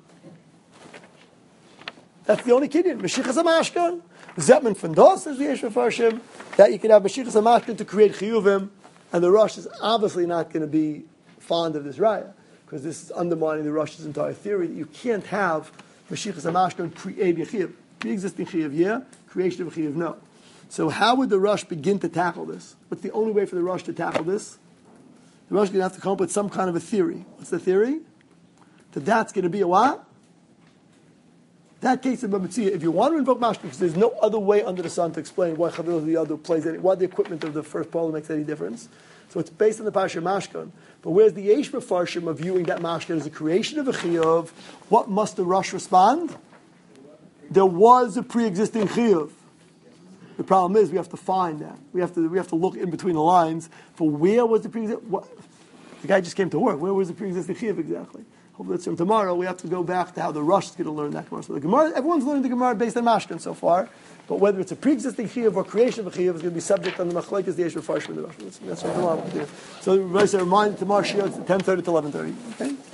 That's the only kinyan. Meshichas hamashkan zetman fundos is the Yesh Mefarshim that you can have meshichas hamashkan to create chiyuvim, and the Rosh is obviously not going to be fond of this raya, because this is undermining the Rosh's entire theory that you can't have Mashiachas HaMashkan create a chiyuv. Pre-existing chiyuv, yeah. Creation of a chiyuv, no. So how would the Rosh begin to tackle this? What's the only way for the Rosh to tackle this? The Rosh is going to have to come up with some kind of a theory. What's the theory? That that's going to be a what? That case of B'Mitzvah, if you want to invoke Mashkan, because there's no other way under the sun to explain why Chavil the other plays any, why the equipment of the first poem makes any difference. So it's based on the Parsha Mashkan. But whereas the Yesh Mefarshim are viewing that Mashkan as a creation of a Chiyuv, what must the Rosh respond? There was a pre-existing Chiyuv. The problem is we have to find that. We have to we have to look in between the lines for where was the pre-existing. The guy just came to work. Where was the pre-existing Chiyuv exactly? Hopefully that's from tomorrow. We have to go back to how the Rosh is going to learn that Gemara. So the Gemara, everyone's learning the Gemara based on Mashkan so far. But whether it's a pre-existing chiyuv or creation of a chiyuv is going to be subject on the machlekes the Yesh Mefarshim and the Rosh. That's what tomorrow we'll do. So, everybody say, remind tomorrow Shia, it's ten thirty to eleven thirty. Okay.